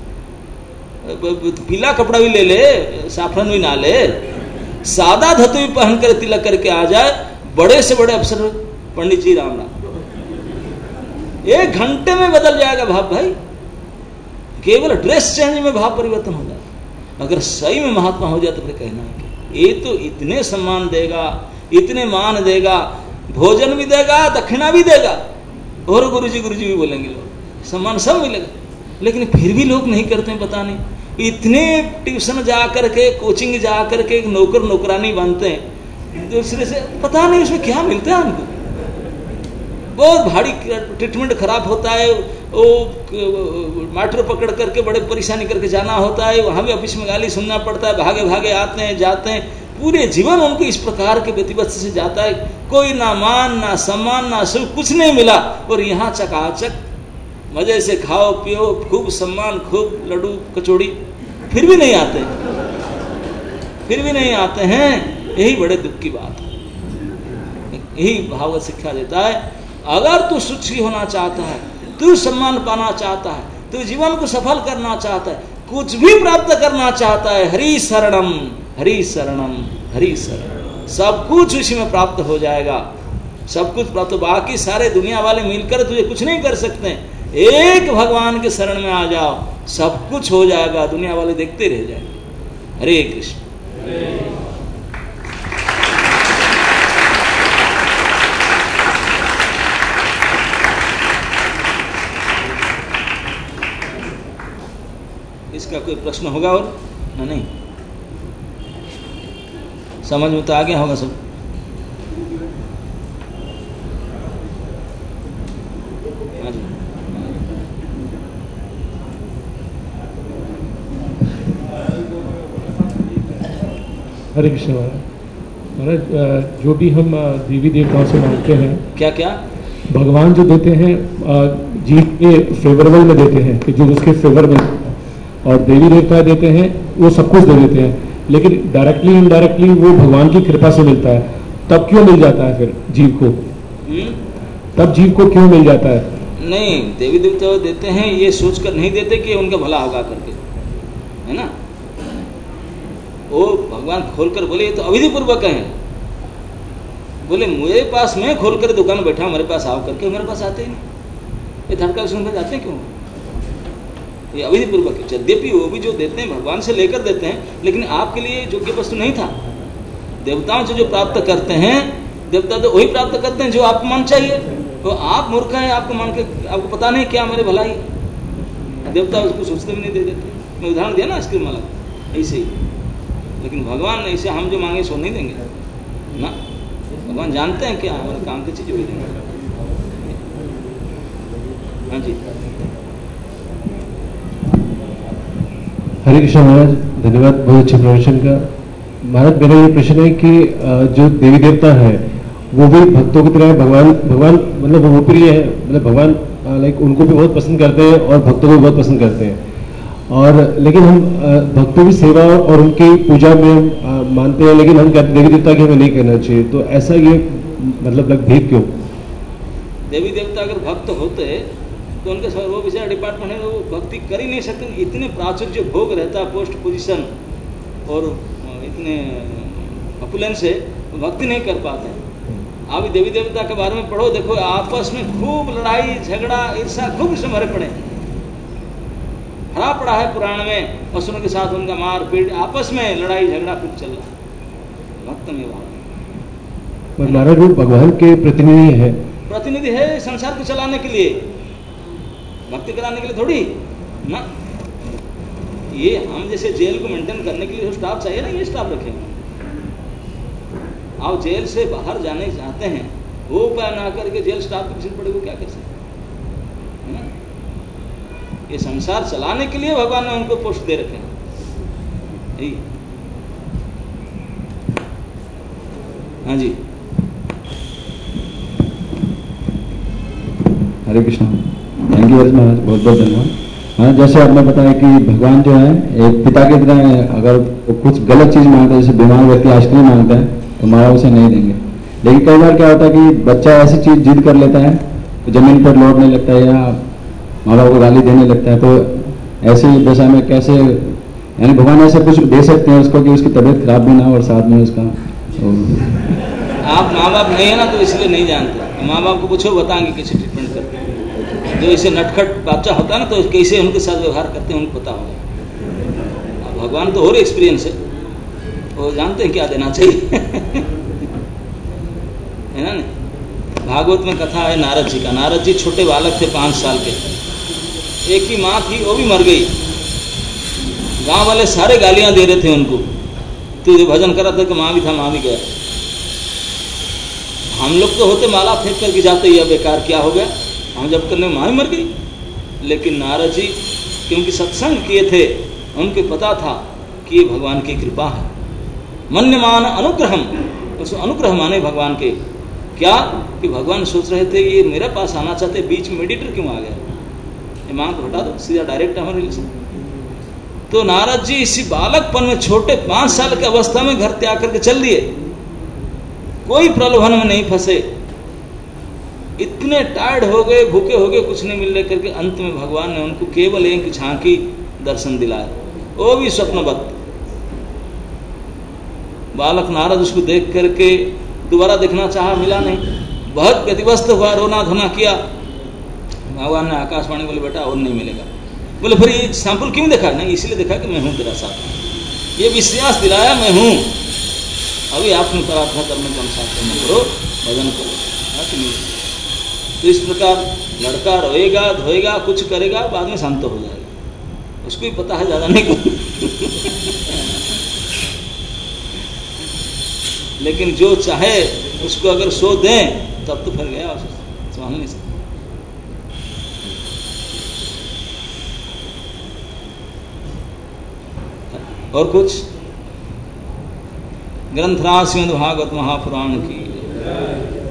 पीला कपड़ा भी ले ले, साफरन भी ना ले, सादा धोती भी पहनकर तिलक करके आ जाए, बड़े से बड़े अफसर पंडित जी राम राम, एक घंटे में बदल जाएगा भाव भाई। केवल ड्रेस चेंज में भाव परिवर्तन हो जाए। अगर सही में महात्मा हो जाए तो फिर कहना है कि ये तो इतने सम्मान देगा, इतने मान देगा, भोजन भी देगा, दक्षिणा भी देगा, और गुरुजी गुरुजी भी बोलेंगे, लोग सम्मान सब मिलेगा। लेकिन फिर भी लोग नहीं करते हैं, पता नहीं, इतने ट्यूशन जा करके, कोचिंग जा करके नौकर नौकरानी बनते हैं दूसरे से, पता नहीं उसमें क्या मिलता है हमको। बहुत भारी ट्रीटमेंट खराब होता है, वो मेट्रो पकड़ करके बड़े परेशानी करके जाना होता है, वहाँ भी ऑफिस में गाली सुनना पड़ता है, भागे भागे आते हैं जाते हैं, पूरे जीवन उनको इस प्रकार के प्रतिबद्ध से जाता है, कोई ना मान ना सम्मान ना सुख, कुछ नहीं मिला, और यहाँ चकाचक मजे से खाओ पियो, खूब सम्मान, खूब लड्डू कचौड़ी, फिर भी नहीं आते, फिर भी नहीं आते हैं। यही बड़े दुख की बात है। यही भागवत शिक्षा देता है, अगर तू सुखी होना चाहता है, तू सम्मान पाना चाहता है, तू जीवन को सफल करना चाहता है, कुछ भी प्राप्त करना चाहता है, हरि शरणम हरि शरणम हरि शरणम, सब कुछ उसी में प्राप्त हो जाएगा, सब कुछ प्राप्त। बाकी सारे दुनिया वाले मिलकर तुझे कुछ नहीं कर सकते, एक भगवान के शरण में आ जाओ, सब कुछ हो जाएगा, दुनिया वाले देखते रह जाएंगे। हरे कृष्ण। इसका कोई प्रश्न होगा और ना? नहीं, समझ में तो आ गया होगा सब। हरे कृष्ण महाराज। महाराज जो भी हम देवी देवताओं से मांगते हैं, क्या क्या भगवान जो देते हैं जीव के फेवरेबल में देते हैं, कि जो उसके फेवर में, और देवी देवता देते हैं वो सब कुछ दे देते हैं, लेकिन डायरेक्टली इनडायरेक्टली वो भगवान की कृपा से मिलता है। तब क्यों मिल जाता है फिर जीव को? हुँ? तब जीव को क्यों मिल जाता है? नहीं, देवी देवता देते हैं ये सोचकर नहीं देते कि उनका भला होगा करके, है ना। वो भगवान खोलकर बोले ये तो अविधि पूर्वक है, बोले मेरे पास मैं खोलकर दुकान बैठा, मेरे पास आओ करके, मेरे पास आते ही नहीं, ये धड़का सुनकर जाते क्यों? ये अविधि पूर्वक है। यद्यपि वो भी जो देते हैं भगवान से लेकर देते हैं, लेकिन आपके लिए योग्य वस्तु नहीं था। देवताओं से जो प्राप्त करते हैं, देवता तो वही प्राप्त करते हैं जो आपको मन चाहिए। तो आप मूर्ख हैं, आपको मान के आपको पता नहीं क्या मेरे भलाई, देवता उसको सोचते भी नहीं दे देते। मैं उदाहरण दिया ना इसके माला, ऐसे ही। लेकिन भगवान ऐसे हम जो मांगे सो नहीं देंगे ना, भगवान जानते हैं क्या हमारे काम की चीज वही देंगे। हाँ जी, हरे कृष्ण महाराज, धन्यवाद बहुत अच्छे प्रवचन का। महाराज मेरा ये प्रश्न है कि जो देवी देवता है वो भी भक्तों की तरह भगवान भगवान मतलब वो प्रिय है, मतलब भगवान लाइक उनको भी बहुत पसंद करते हैं और भक्तों को भी बहुत पसंद करते हैं, और लेकिन हम भक्तों की सेवा और उनकी पूजा में मानते हैं, लेकिन हम कहते देवी देवता की हमें नहीं करना चाहिए। तो ऐसा ये मतलब लग भेद क्यों? देवी देवता अगर भक्त होते तो उनके वो विषय डिपार्टमेंट है, वो भक्ति कर ही नहीं सकते। इतने प्राचुर्य भोग रहता है, पोस्ट पोजीशन और इतने अपुलेंस से भक्ति नहीं कर पाते। आप देवी देवता के बारे में पढ़ो, देखो आपस में खूब लड़ाई झगड़ा ईर्षा खूब इसमें भरे पड़े, भरा पड़ा है पुराण में, असुरों के साथ उनका मार पीट, आपस में लड़ाई झगड़ा फिर चल रहा है। भक्त में भाव पर महाराज वो भगवान के प्रतिनिधि है, प्रतिनिधि है संसार को चलाने के लिए, भक्ति कराने के लिए थोड़ी ना। ये हम जैसे जेल को मेंटेन करने के लिए स्टाफ चाहिए ना, ये स्टाफ रखेंगे। आप जेल से बाहर जाने चाहते हैं, वो उपाय ना करके जेल स्टाफ के पीछे पड़े, वो क्या कर सकते है ना। ये संसार चलाने के लिए भगवान ने उनको पोस्ट दे रखे हैं। हाँ जी, Hare Krishna. Thank you very Maharaj, बहुत बहुत धन्यवाद। हाँ, जैसे आपने बताया कि भगवान जो है एक पिता की तरह है, अगर वो कुछ गलत चीज़ मांगता है, जैसे बीमार व्यक्ति आइसक्रीम मांगता है तो माँ बाप उसे नहीं देंगे। लेकिन कई बार क्या होता है कि बच्चा ऐसी चीज़ जिद कर लेता है तो जमीन पर लौटने लगता है या माँ बाप को गाली देने लगता है, तो ऐसी दशा में कैसे, यानी भगवान ऐसा कुछ दे सकते हैं उसको कि उसकी तबीयत खराब भी ना हो और साथ में उसका तो... आप माँ बाप नहीं है ना तो इसलिए नहीं जानते। माँ बाप को पूछो, बताएंगे कैसे ट्रीटमेंट करते हैं। जो इसे नटखट बच्चा होता है ना तो कैसे उनके साथ व्यवहार करते हैं उनको पता होगा। भगवान तो और एक्सपीरियंस है, वो जानते हैं क्या देना चाहिए है ना। नहीं, भागवत में कथा है नारद जी का। नारद जी छोटे बालक थे, पाँच साल के। एक ही माँ थी, वो भी मर गई। गांव वाले सारे गालियां दे रहे थे उनको, तो जो भजन कर रहा था कि माँ भी था, माँ भी गया। हम लोग तो होते माला फेंक करके जाते, यह बेकार क्या हो गया, हम जब करने माँ ही मर गई। लेकिन नारद जी क्योंकि सत्संग किए थे, उनके पता था कि ये भगवान की कृपा है। मन्यमान अनुग्रहम, उसको अनुग्रह माने भगवान के। क्या कि भगवान सोच रहे थे ये मेरे पास आना चाहते, बीच में मेडिएटर क्यों आ गया, ये माँ को हटा दो, सीधा डायरेक्ट हमारे रिलेशन। तो नारद जी इसी बालकपन में, छोटे पांच साल की अवस्था में घर त्याग करके चल दिए, कोई प्रलोभन में नहीं फंसे। इतने टायर्ड हो गए, भूखे हो गए, कुछ नहीं मिलने करके अंत में भगवान ने उनको केवल एक झांकी दर्शन दिलाया, वो भी स्वप्नवत। बालक नारद उसको देख करके दोबारा देखना चाहा, मिला नहीं, बहुत व्यतिव्यस्त हुआ, रोना धोना किया। भगवान ने आकाशवाणी बोले बेटा और नहीं मिलेगा। बोले फिर ये सैंपल क्यों देखा? नहीं, इसलिए देखा कि मैं हूं तेरा साथ, ये विश्वास दिलाया मैं हूं। अभी आपने प्रार्थना करने के अनुसार कर्म करो, भजन करो। तो इस प्रकार लड़का रोएगा धोएगा कुछ करेगा, बाद में शांत हो जाएगा, उसको भी पता है ज्यादा नहीं को लेकिन जो चाहे उसको अगर सो दें तब तो फिर गया, संभाल नहीं सकता। और कुछ ग्रंथराज श्रीमद् भागवत महापुराण की